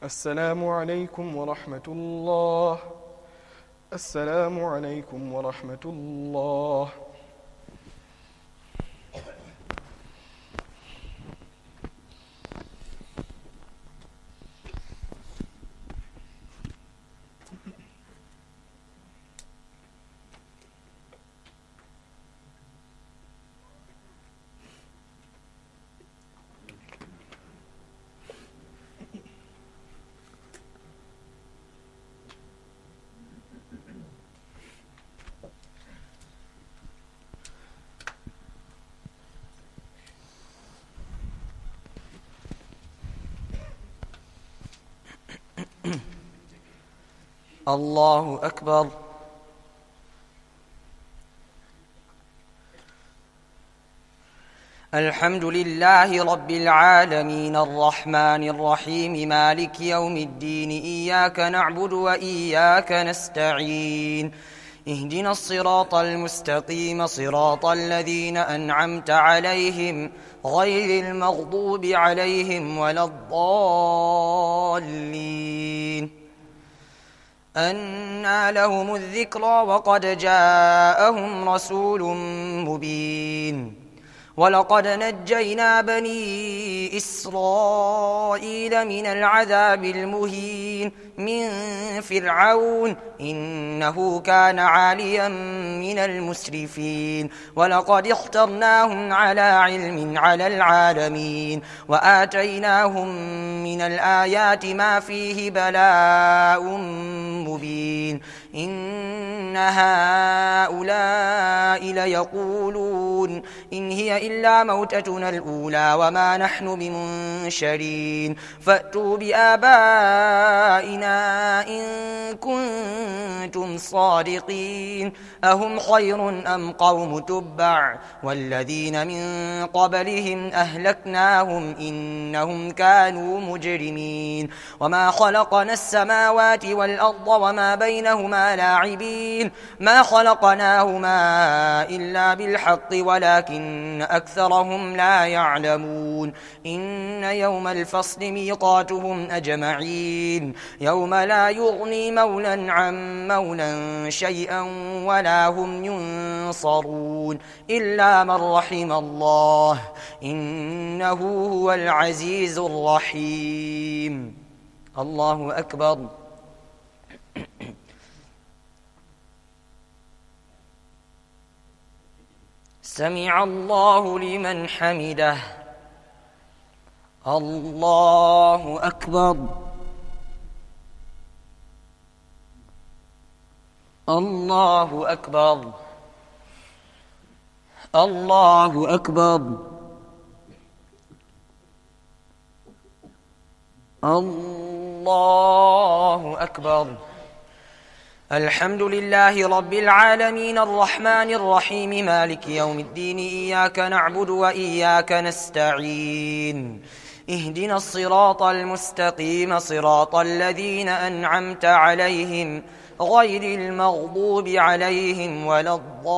السلام عليكم ورحمة الله. السلام عليكم ورحمة الله. الله أكبر. الحمد لله رب العالمين الرحمن الرحيم مالك يوم الدين إياك نعبد وإياك نستعين اهدنا الصراط المستقيم صراط الذين أنعمت عليهم غير المغضوب عليهم ولا الضالين. أنى لهم الذكرى وقد جاءهم رسول مبين. ولقد نجينا بني إسرائيل من العذاب المهين من فرعون إنه كان عاليا من المسرفين. ولقد اخترناهم على علم على العالمين وآتيناهم من الآيات ما فيه بلاء مبين. إن هؤلاء ليقولون إن هي إلا موتتنا الأولى وما نحن بمنشرين فأتوا بآبائنا إن كنتم صادقين. أهم خير أم قوم تبع والذين من قبلهم أهلكناهم إنهم كانوا مجرمين. وما خلقنا السماوات والأرض وما بينهما لاعبين ما خلقناهما إلا بالحق ولكن أكثرهم لا يعلمون. إن يوم الفصل ميقاتهم أجمعين يوم لا يغني مولى عن مولى شيئا ولا هم ينصرون إلا من رحم الله إنه هو العزيز الرحيم. الله أكبر. سمع الله لمن حمده. الله أكبر. الله أكبر. الله أكبر. الله أكبر. الحمد لله رب العالمين الرحمن الرحيم مالك يوم الدين إياك نعبد وإياك نستعين اهدنا الصراط المستقيم صراط الذين أنعمت عليهم غير المغضوب عليهم ولا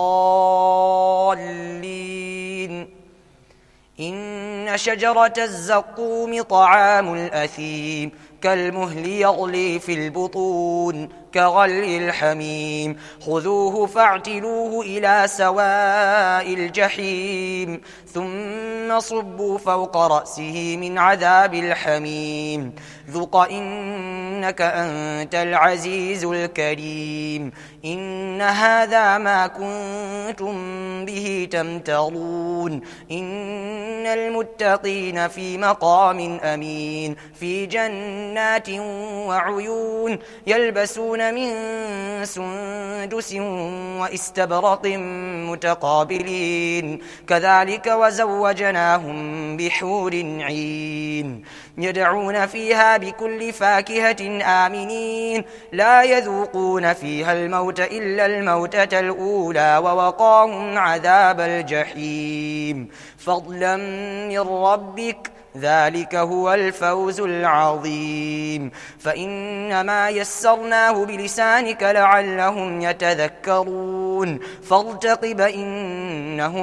الضالين. إن شجرة الزقوم طعام الأثيم كالمهل يغلي في البطون كغلي الحميم خذوه فاعتلوه إلى سواء الجحيم ثم صبوا فوق رأسه من عذاب الحميم ذق إنك أنت العزيز الكريم. إن هذا ما كنتم به تمترون. إن المتقين في مقام أمين في جنات وعيون يلبسون من سندس واستبرق متقابلين كذلك وزوجناهم بحور عين يدعون فيها بكل فاكهة آمنين لا يذوقون فيها الموت إلا الموتة الأولى ووقاهم عذاب الجحيم فضلا من ربك ذلك هو الفوز العظيم. فإنما يسرناه بلسانك لعلهم يتذكرون فارتقب إنهم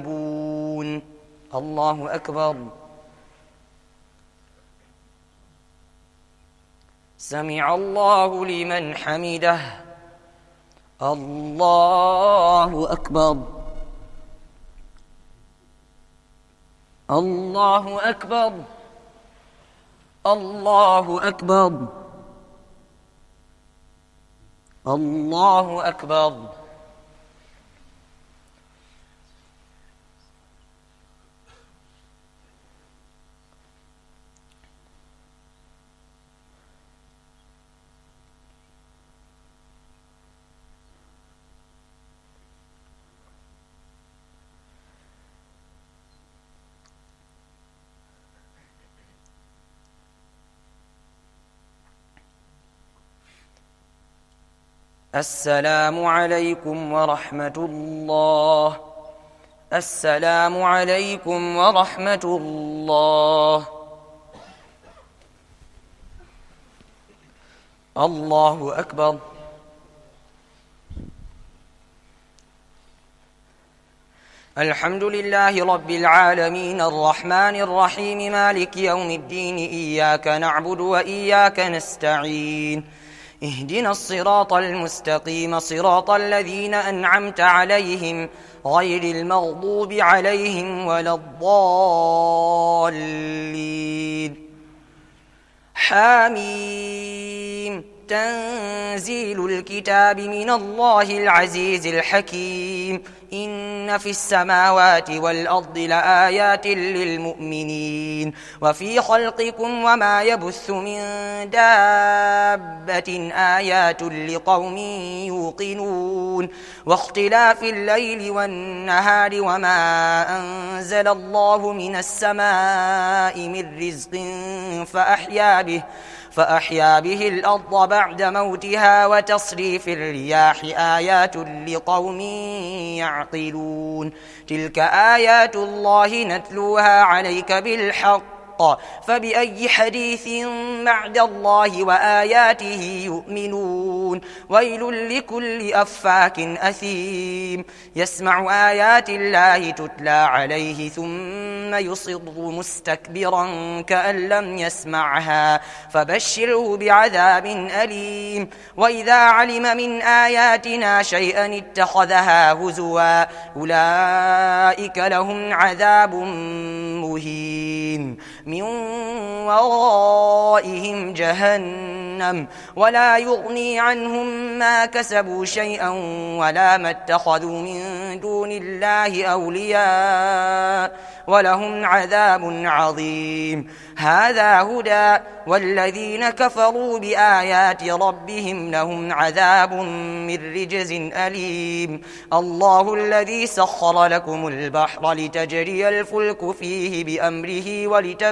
مرتقبون. الله أكبر. سمع الله لمن حمده. الله أكبر. الله أكبر. الله أكبر. الله أكبر. السلام عليكم ورحمة الله. السلام عليكم ورحمة الله. الله أكبر. الحمد لله رب العالمين الرحمن الرحيم مالك يوم الدين إياك نعبد وإياك نستعين اهدنا الصراط المستقيم صراط الذين أنعمت عليهم غير المغضوب عليهم ولا الضالين. حميم. تنزيل الكتاب من الله العزيز الحكيم. إن في السماوات والأرض لآيات للمؤمنين وفي خلقكم وما يبث من دابة آيات لقوم يوقنون واختلاف الليل والنهار وما أنزل الله من السماء من رزق فأحيا به الأرض بعد موتها وتصريف الرياح آيات لقوم يعقلون. تلك آيات الله نتلوها عليك بالحق فبأي حديث بعد الله وآياته يؤمنون. ويل لكل أفاك أثيم يسمع آيات الله تتلى عليه ثم يصر مستكبرا كأن لم يسمعها فبشره بعذاب أليم. وإذا علم من آياتنا شيئا اتخذها هزوا أولئك لهم عذاب مهين من ورائهم جهنم ولا يغني عنهم ما كسبوا شيئا ولا ما اتخذوا من دون الله أولياء ولهم عذاب عظيم. هذا هدى والذين كفروا بآيات ربهم لهم عذاب من رجز أليم. الله الذي سخر لكم البحر لتجري الفلك فيه بأمره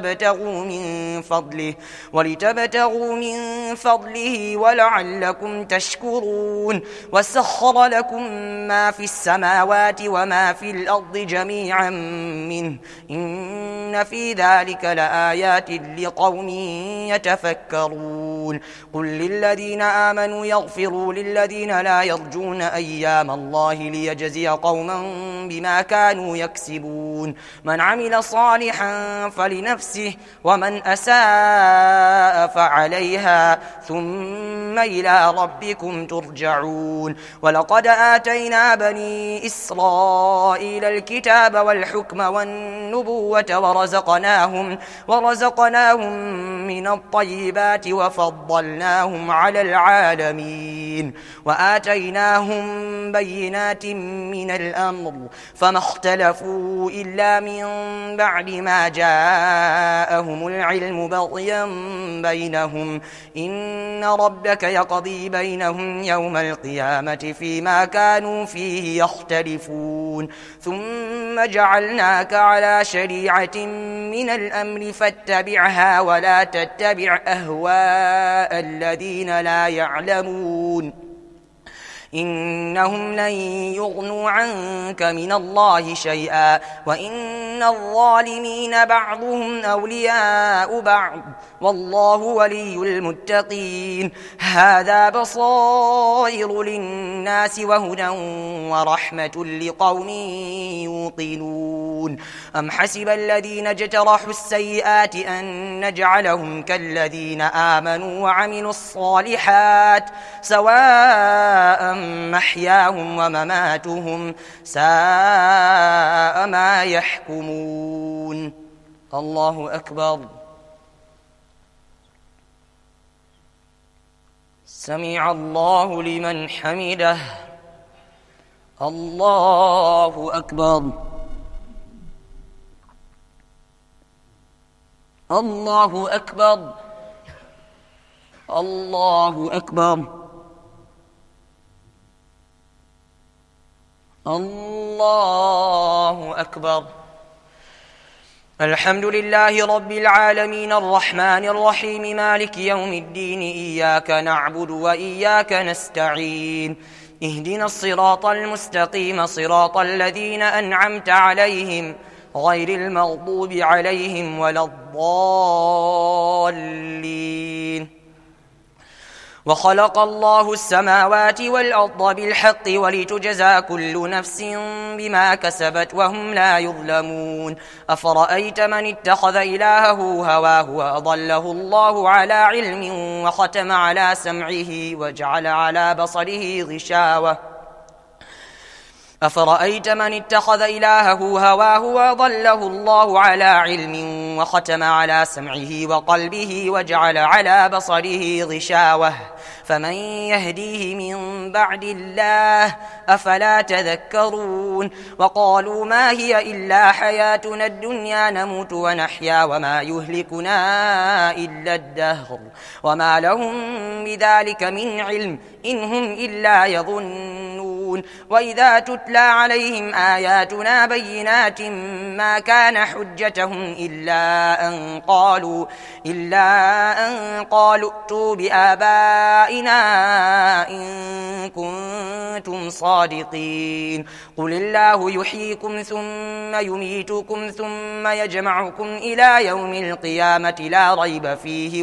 ولتبتغوا من فضله ولعلكم تشكرون. وسخر لكم ما في السماوات وما في الأرض جميعا منه إن في ذلك لآيات لقوم يتفكرون. قل للذين آمنوا يغفروا للذين لا يرجون أيام الله ليجزي قوما بما كانوا يكسبون. من عمل صالحا فلنفسه ومن أساء فعليها ثم إلى ربكم ترجعون. ولقد آتينا بني إسرائيل الكتاب والحكم والنبوة ورزقناهم من الطيبات وفضلناهم على العالمين وآتيناهم بينات من الأمر فما اختلفوا إلا من بعد ما جاءهم العلم بغيا بينهم إن ربك يقضي بينهم يوم القيامة فيما كانوا فيه يختلفون. ثم جعلناك على شريعة من الأمر فاتبعها ولا تتبع أهواء الذين لا يعلمون إنهم لن يغنوا عنك من الله شيئا وإن الظالمين بعضهم أولياء بعض والله ولي المتقين. هذا بصائر للناس وهدى ورحمة لقوم يوقنون. أم حسب الذين اجترحوا السيئات أن نجعلهم كالذين آمنوا وعملوا الصالحات سواء محياهم ومماتهم ساء ما يحكمون. الله أكبر. سمع الله لمن حمده. الله أكبر. الله أكبر. الله أكبر. الله أكبر. الحمد لله رب العالمين الرحمن الرحيم مالك يوم الدين إياك نعبد وإياك نستعين اهدنا الصراط المستقيم صراط الذين أنعمت عليهم غير المغضوب عليهم ولا الضالين. وخلق الله السماوات والأرض بالحق ولتجزى كل نفس بما كسبت وهم لا يظلمون. أفرأيت من اتخذ إلهه هواه وأضله الله على علم وختم على سمعه وجعل على بصره غشاوة أفرأيت من اتخذ إلهه هواه وأضله الله على علم وختم على سمعه وقلبه وجعل على بصره غشاوة فمن يهديه من بعد الله أفلا تذكرون. وقالوا ما هي إلا حياتنا الدنيا نموت ونحيا وما يهلكنا إلا الدهر وما لهم بذلك من علم إن هم إلا يظنون. وإذا تتلى عليهم آياتنا بينات ما كان حجتهم إلا أن قالوا ائتوا بآبائنا إن كنتم صادقين. قل الله يحييكم ثم يميتكم ثم يجمعكم إلى يوم القيامة لا ريب فيه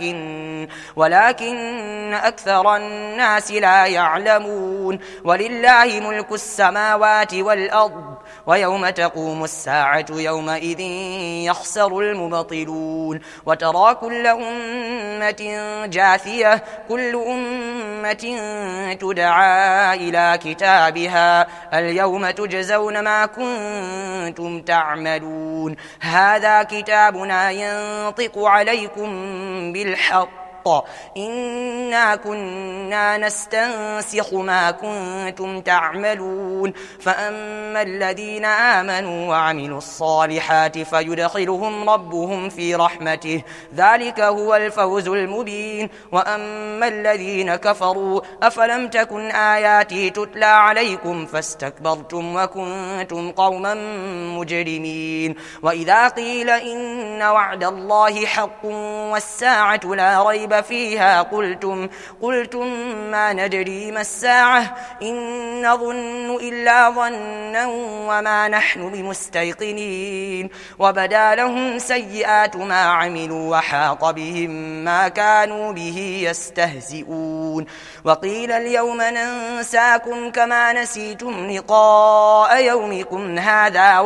ولكن أكثر الناس لا يعلمون. ولله ملك السماوات والأرض ويوم تقوم الساعة يومئذ يخسر المبطلون. وترى كل أمة جاثية كل أمة تدعى إلى كتابها اليوم تجزون ما كنتم تعملون. هذا كتابنا ينطق عليكم بالحق إنا كنا نستنسخ ما كنتم تعملون. فأما الذين آمنوا وعملوا الصالحات فيدخلهم ربهم في رحمته ذلك هو الفوز المبين. وأما الذين كفروا أفلم تكن آياتي تتلى عليكم فاستكبرتم وكنتم قوما مجرمين. وإذا قيل إن وعد الله حق والساعة لا ريب فيها قلتم ما ندري ما الساعة إن نظن إلا ظنا وما نحن بمستيقنين. وبدا لهم سيئات ما عملوا وحاق بهم ما كانوا به يستهزئون. وقيل اليوم ننساكم كما نسيتم لقاء يومكم هذا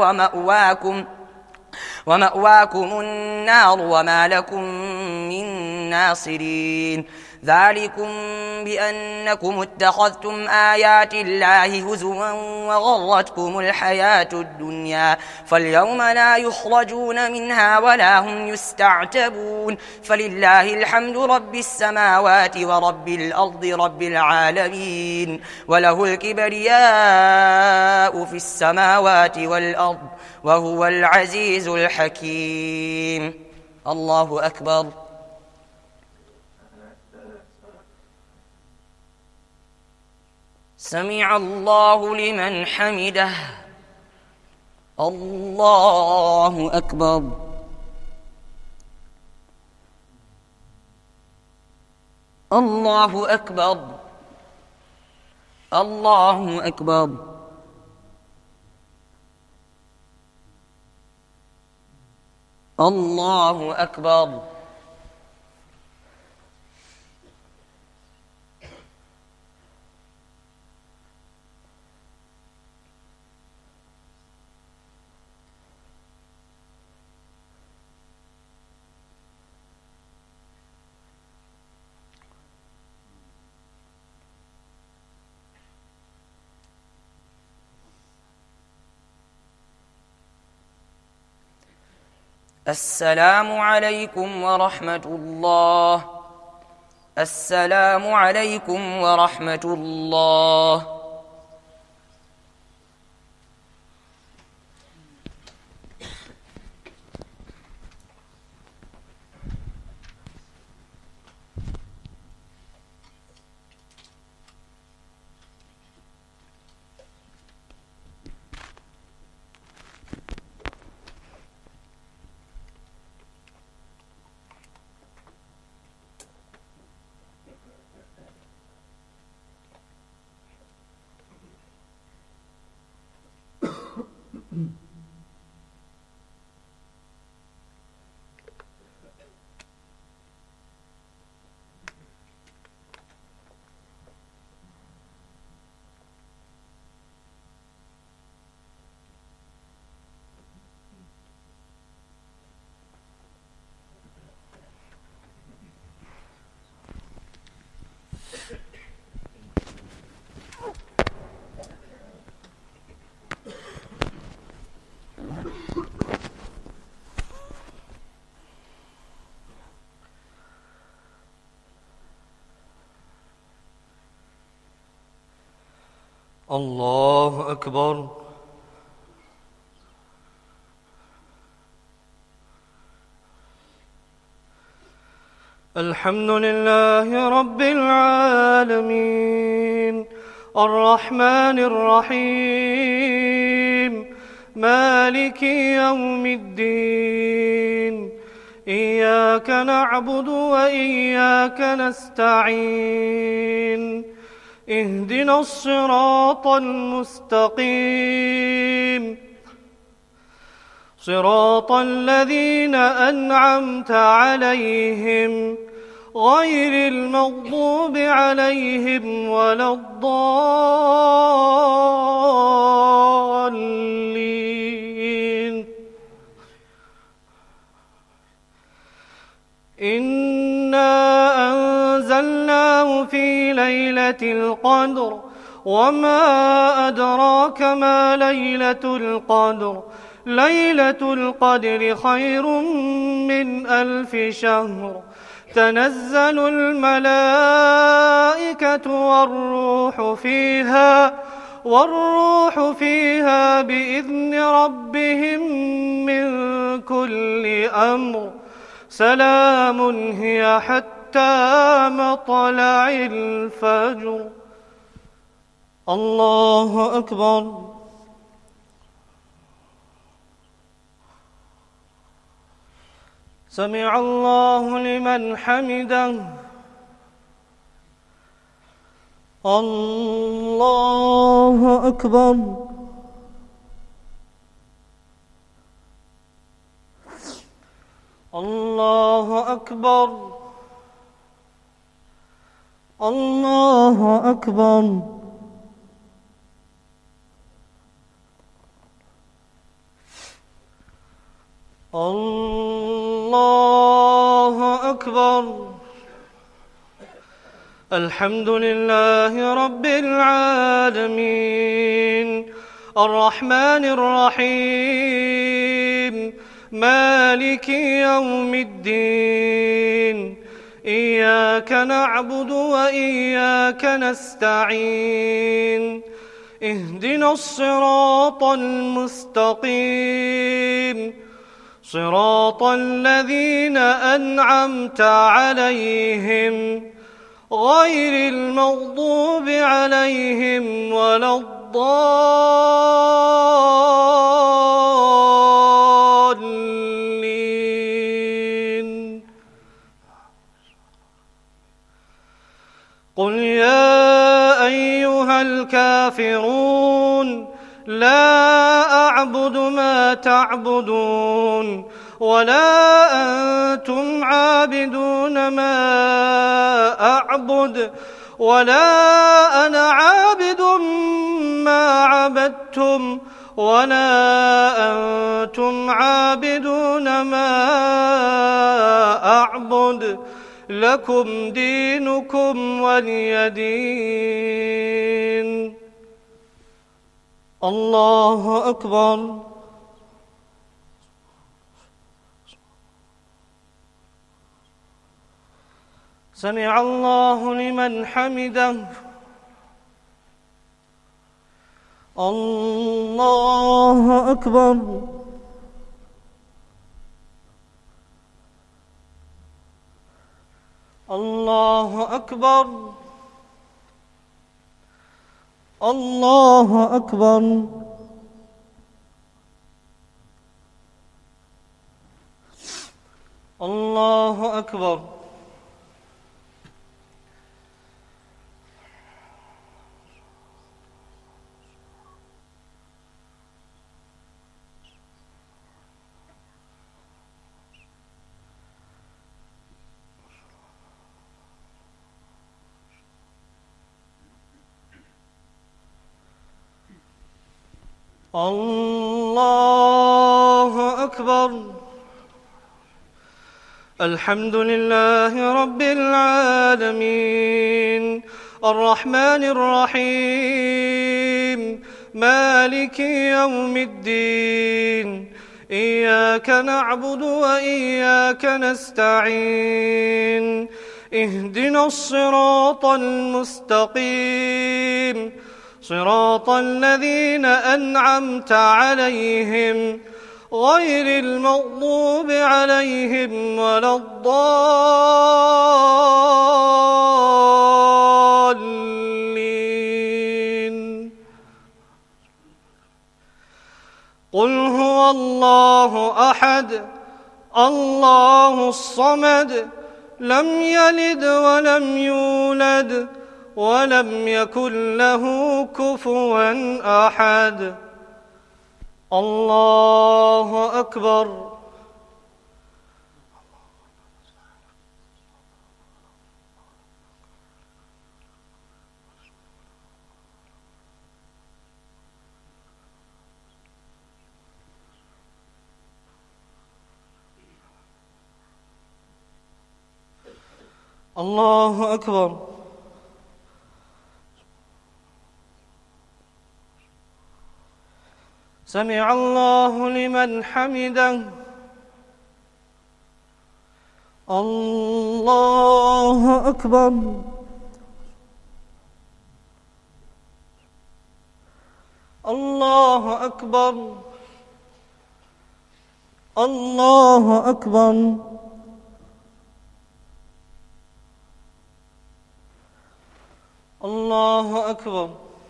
ومأواكم النار وما لكم من ناصرين. ذلكم بأنكم اتخذتم آيات الله هزوا وغرتكم الحياة الدنيا فاليوم لا يخرجون منها ولا هم يستعتبون. فلله الحمد رب السماوات ورب الأرض رب العالمين وله الكبرياء في السماوات والأرض وهو العزيز الحكيم. الله أكبر. سمع الله لمن حمده. الله أكبر. الله أكبر. الله أكبر. الله أكبر. السلام عليكم ورحمة الله. السلام عليكم ورحمة الله. الله أكبر. الحمد لله رب العالمين الرحمن الرحيم مالك يوم الدين إياك نعبد وإياك نستعين اهدنا الصراط المستقيم صراط الذين أنعمت عليهم غير المغضوب عليهم ولا الضالين. إنا أنزلناه في ليلة القدر وما أدراك ما ليلة القدر ليلة القدر خير من 1000 شهر تنزل الملائكة والروح فيها بإذن ربهم من كل أمر سلام هي حتى مطلع الفجر. الله أكبر. سمع الله لمن حمده. الله أكبر. الله أكبر. الله أكبر. الله أكبر. الحمد لله رب العالمين الرحمن الرحيم مالك يوم الدين إياك نعبد وإياك نستعين اهدنا الصراط المستقيم صراط الذين أنعمت عليهم غير المغضوب عليهم ولا الضالين. قل يا أيها الكافرون لا أعبد ما تعبدون ولا أنتم عابدون ما أعبد ولا أنا عابد ما عبدتم ولا أنتم عابدون ما أعبد لكم دينكم ولي دين. الله أكبر. سمع الله لمن حمده. الله أكبر. الله أكبر. الله أكبر. الله أكبر. الله أكبر. الحمد لله رب العالمين الرحمن الرحيم مالك يوم الدين إياك نعبد وإياك نستعين اهدنا الصراط المستقيم صراط الذين أنعمت عليهم غير المغضوب عليهم ولا الضالين. قل هو الله أحد الله الصمد لم يلد ولم يولد ولم يكن له كفوا أحد. الله أكبر. الله أكبر. سمع الله لمن حمده. الله أكبر. الله أكبر. الله أكبر. الله أكبر.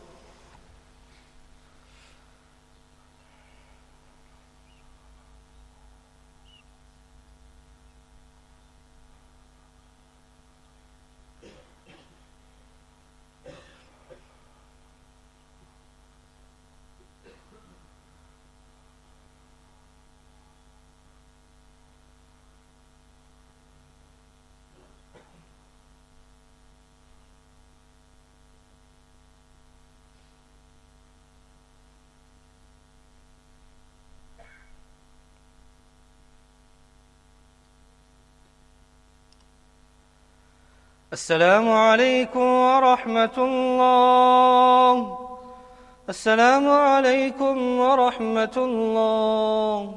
السلام عليكم ورحمة الله. السلام عليكم ورحمة الله.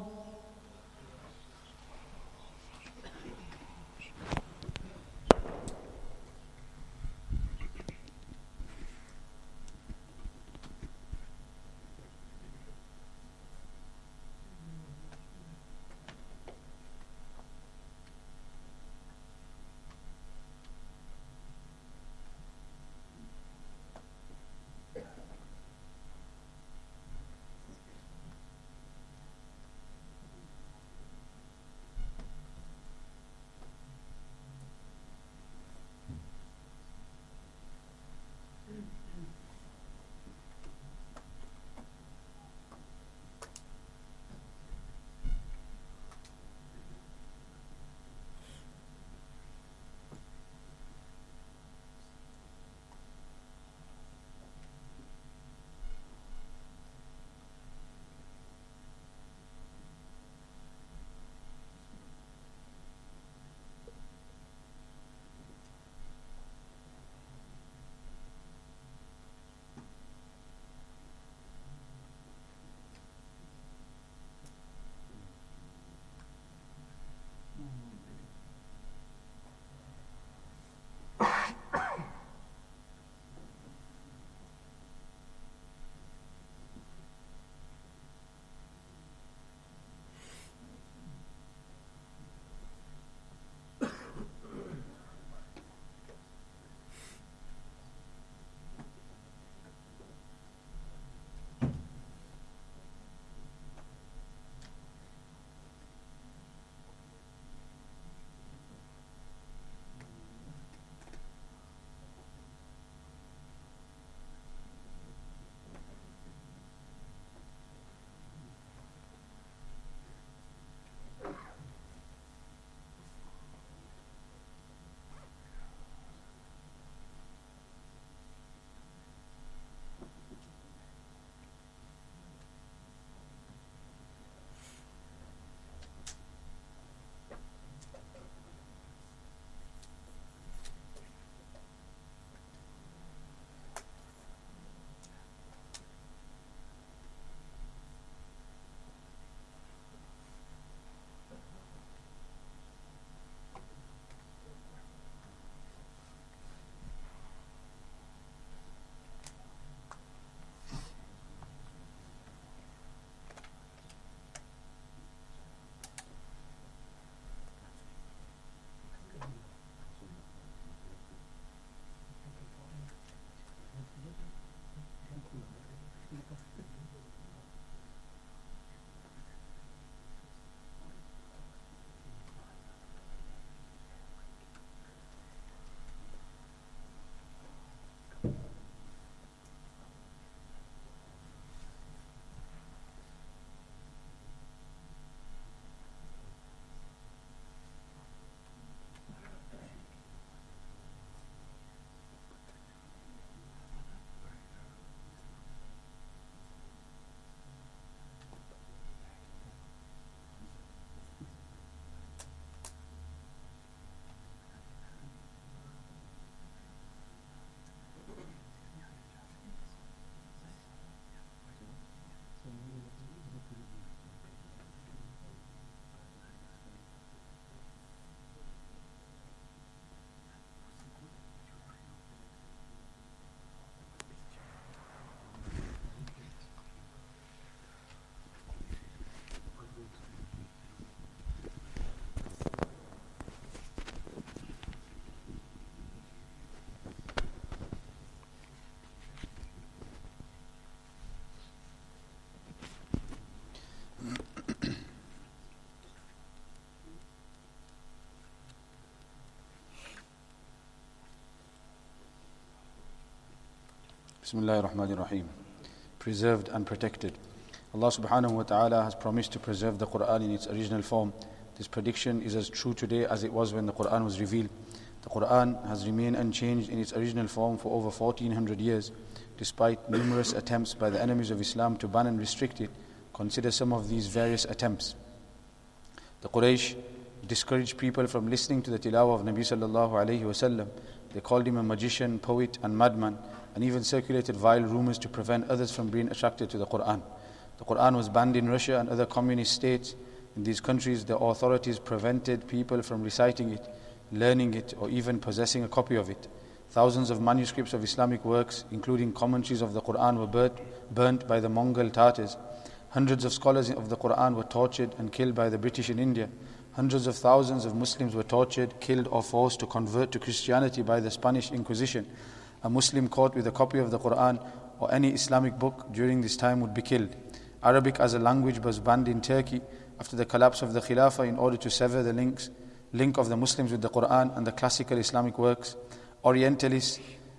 Bismillahir Rahmanir Rahim. Preserved and protected. Allah subhanahu wa ta'ala has promised to preserve the Quran in its original form. This prediction is as true today as it was when the Quran was revealed. The Quran has remained unchanged in its original form for over 1400 years, despite numerous attempts by the enemies of Islam to ban and restrict it. Consider some of these various attempts. The Quraysh discouraged people from listening to the tilawah of Nabi sallallahu alayhi wasallam. They called him a magician, poet and madman, and even circulated vile rumors to prevent others from being attracted to the Quran. The Quran was banned in Russia and other communist states. In these countries, the authorities prevented people from reciting it, learning it, or even possessing a copy of it. Thousands of manuscripts of Islamic works, including commentaries of the Quran, were burnt by the Mongol Tatars. Hundreds of scholars of the Quran were tortured and killed by the British in India. Hundreds of thousands of Muslims were tortured, killed, or forced to convert to Christianity by the Spanish Inquisition. A Muslim caught with a copy of the Quran or any Islamic book during this time would be killed. Arabic as a language was banned in Turkey after the collapse of the Khilafah in order to sever the link of the Muslims with the Quran and the classical Islamic works. Orientalists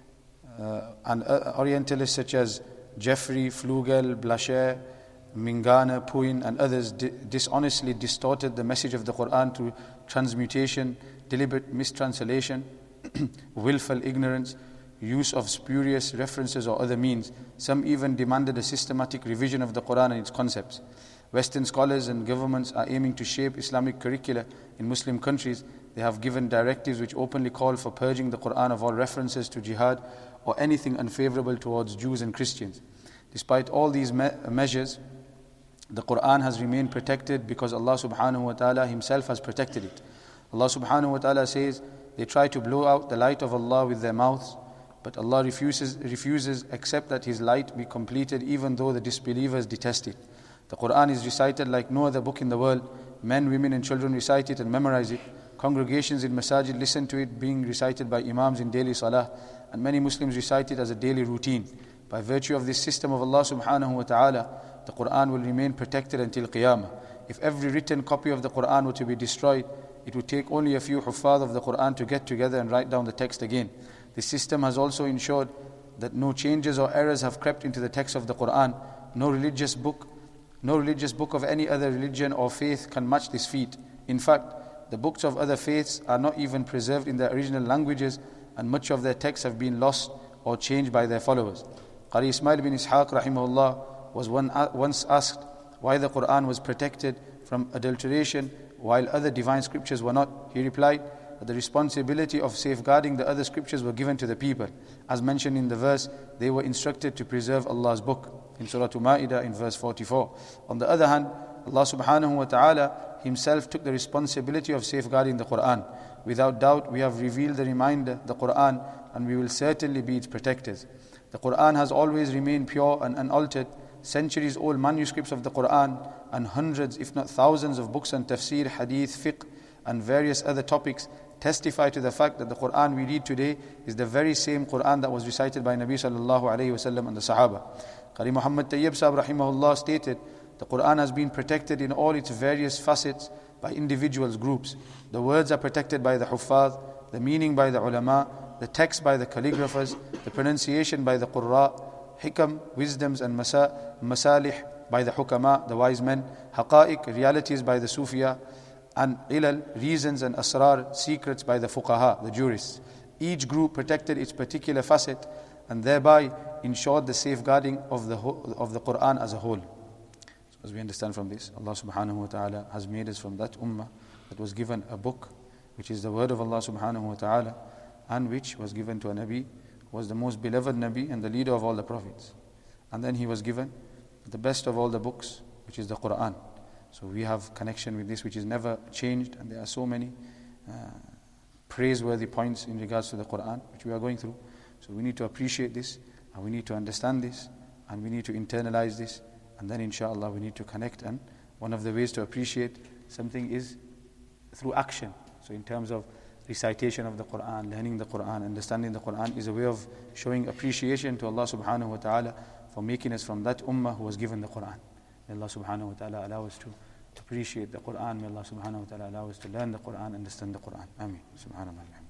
such as Jeffrey, Flugel, Blacher, Mingana, Puin and others dishonestly distorted the message of the Quran through transmutation, deliberate mistranslation, willful ignorance, use of spurious references or other means. Some even demanded a systematic revision of the Quran and its concepts. Western scholars and governments are aiming to shape Islamic curricula in Muslim countries. They have given directives which openly call for purging the Quran of all references to jihad or anything unfavorable towards Jews and Christians. Despite all these measures, the Quran has remained protected because Allah subhanahu wa ta'ala himself has protected it. Allah subhanahu wa ta'ala says, they try to blow out the light of Allah with their mouths, but Allah refuses except that His light be completed, even though the disbelievers detest it. The Quran is recited like no other book in the world. Men, women and children recite it and memorize it. Congregations in masajid listen to it being recited by imams in daily salah, and many Muslims recite it as a daily routine. By virtue of this system of Allah subhanahu wa ta'ala, the Quran will remain protected until Qiyamah. If every written copy of the Quran were to be destroyed, it would take only a few huffaz of the Quran to get together and write down the text again. This system has also ensured that no changes or errors have crept into the text of the Quran. No religious book of any other religion or faith can match this feat. In fact, the books of other faiths are not even preserved in their original languages, and much of their texts have been lost or changed by their followers. Qari Ismail bin Ishaq rahimahullah was once asked why the Quran was protected from adulteration while other divine scriptures were not. He replied that the responsibility of safeguarding the other scriptures were given to the people. As mentioned in the verse, they were instructed to preserve Allah's book in Surah Ma'idah in verse 44. On the other hand, Allah subhanahu wa ta'ala himself took the responsibility of safeguarding the Quran. Without doubt, we have revealed the reminder, the Quran, and we will certainly be its protectors. The Quran has always remained pure and unaltered. Centuries old manuscripts of the Quran and hundreds, if not thousands of books on tafsir, hadith, fiqh and various other topics testify to the fact that the Quran we read today is the very same Quran that was recited by Nabi sallallahu alayhi wasallam and the Sahaba. Qari Muhammad Tayyib Sahib rahimahullah stated, the Quran has been protected in all its various facets by individuals, groups. The words are protected by the huffaz, the meaning by the ulama, the text by the calligraphers, the pronunciation by the qurra, hikam, wisdoms and masalih by the hukama, the wise men, haqa'iq, realities by the sufiya, and ilal, reasons and asrar, secrets by the fuqaha, the jurists. Each group protected its particular facet and thereby ensured the safeguarding of the Quran as a whole. So as we understand from this, Allah subhanahu wa ta'ala has made us from that ummah that was given a book which is the word of Allah subhanahu wa ta'ala, and which was given to a Nabi, who was the most beloved Nabi and the leader of all the prophets. And then he was given the best of all the books, which is the Quran. So we have connection with this which is never changed, and there are so many praiseworthy points in regards to the Quran which we are going through. So we need to appreciate this, and we need to understand this, and we need to internalize this, and then inshallah we need to connect. And one of the ways to appreciate something is through action. So in terms of recitation of the Quran, learning the Quran, understanding the Quran is a way of showing appreciation to Allah subhanahu wa ta'ala for making us from that ummah who was given the Quran. May Allah subhanahu wa ta'ala allow us to appreciate the Quran. May Allah subhanahu wa ta'ala allow us to learn the Quran, understand the Quran. Ameen. Subhanallah.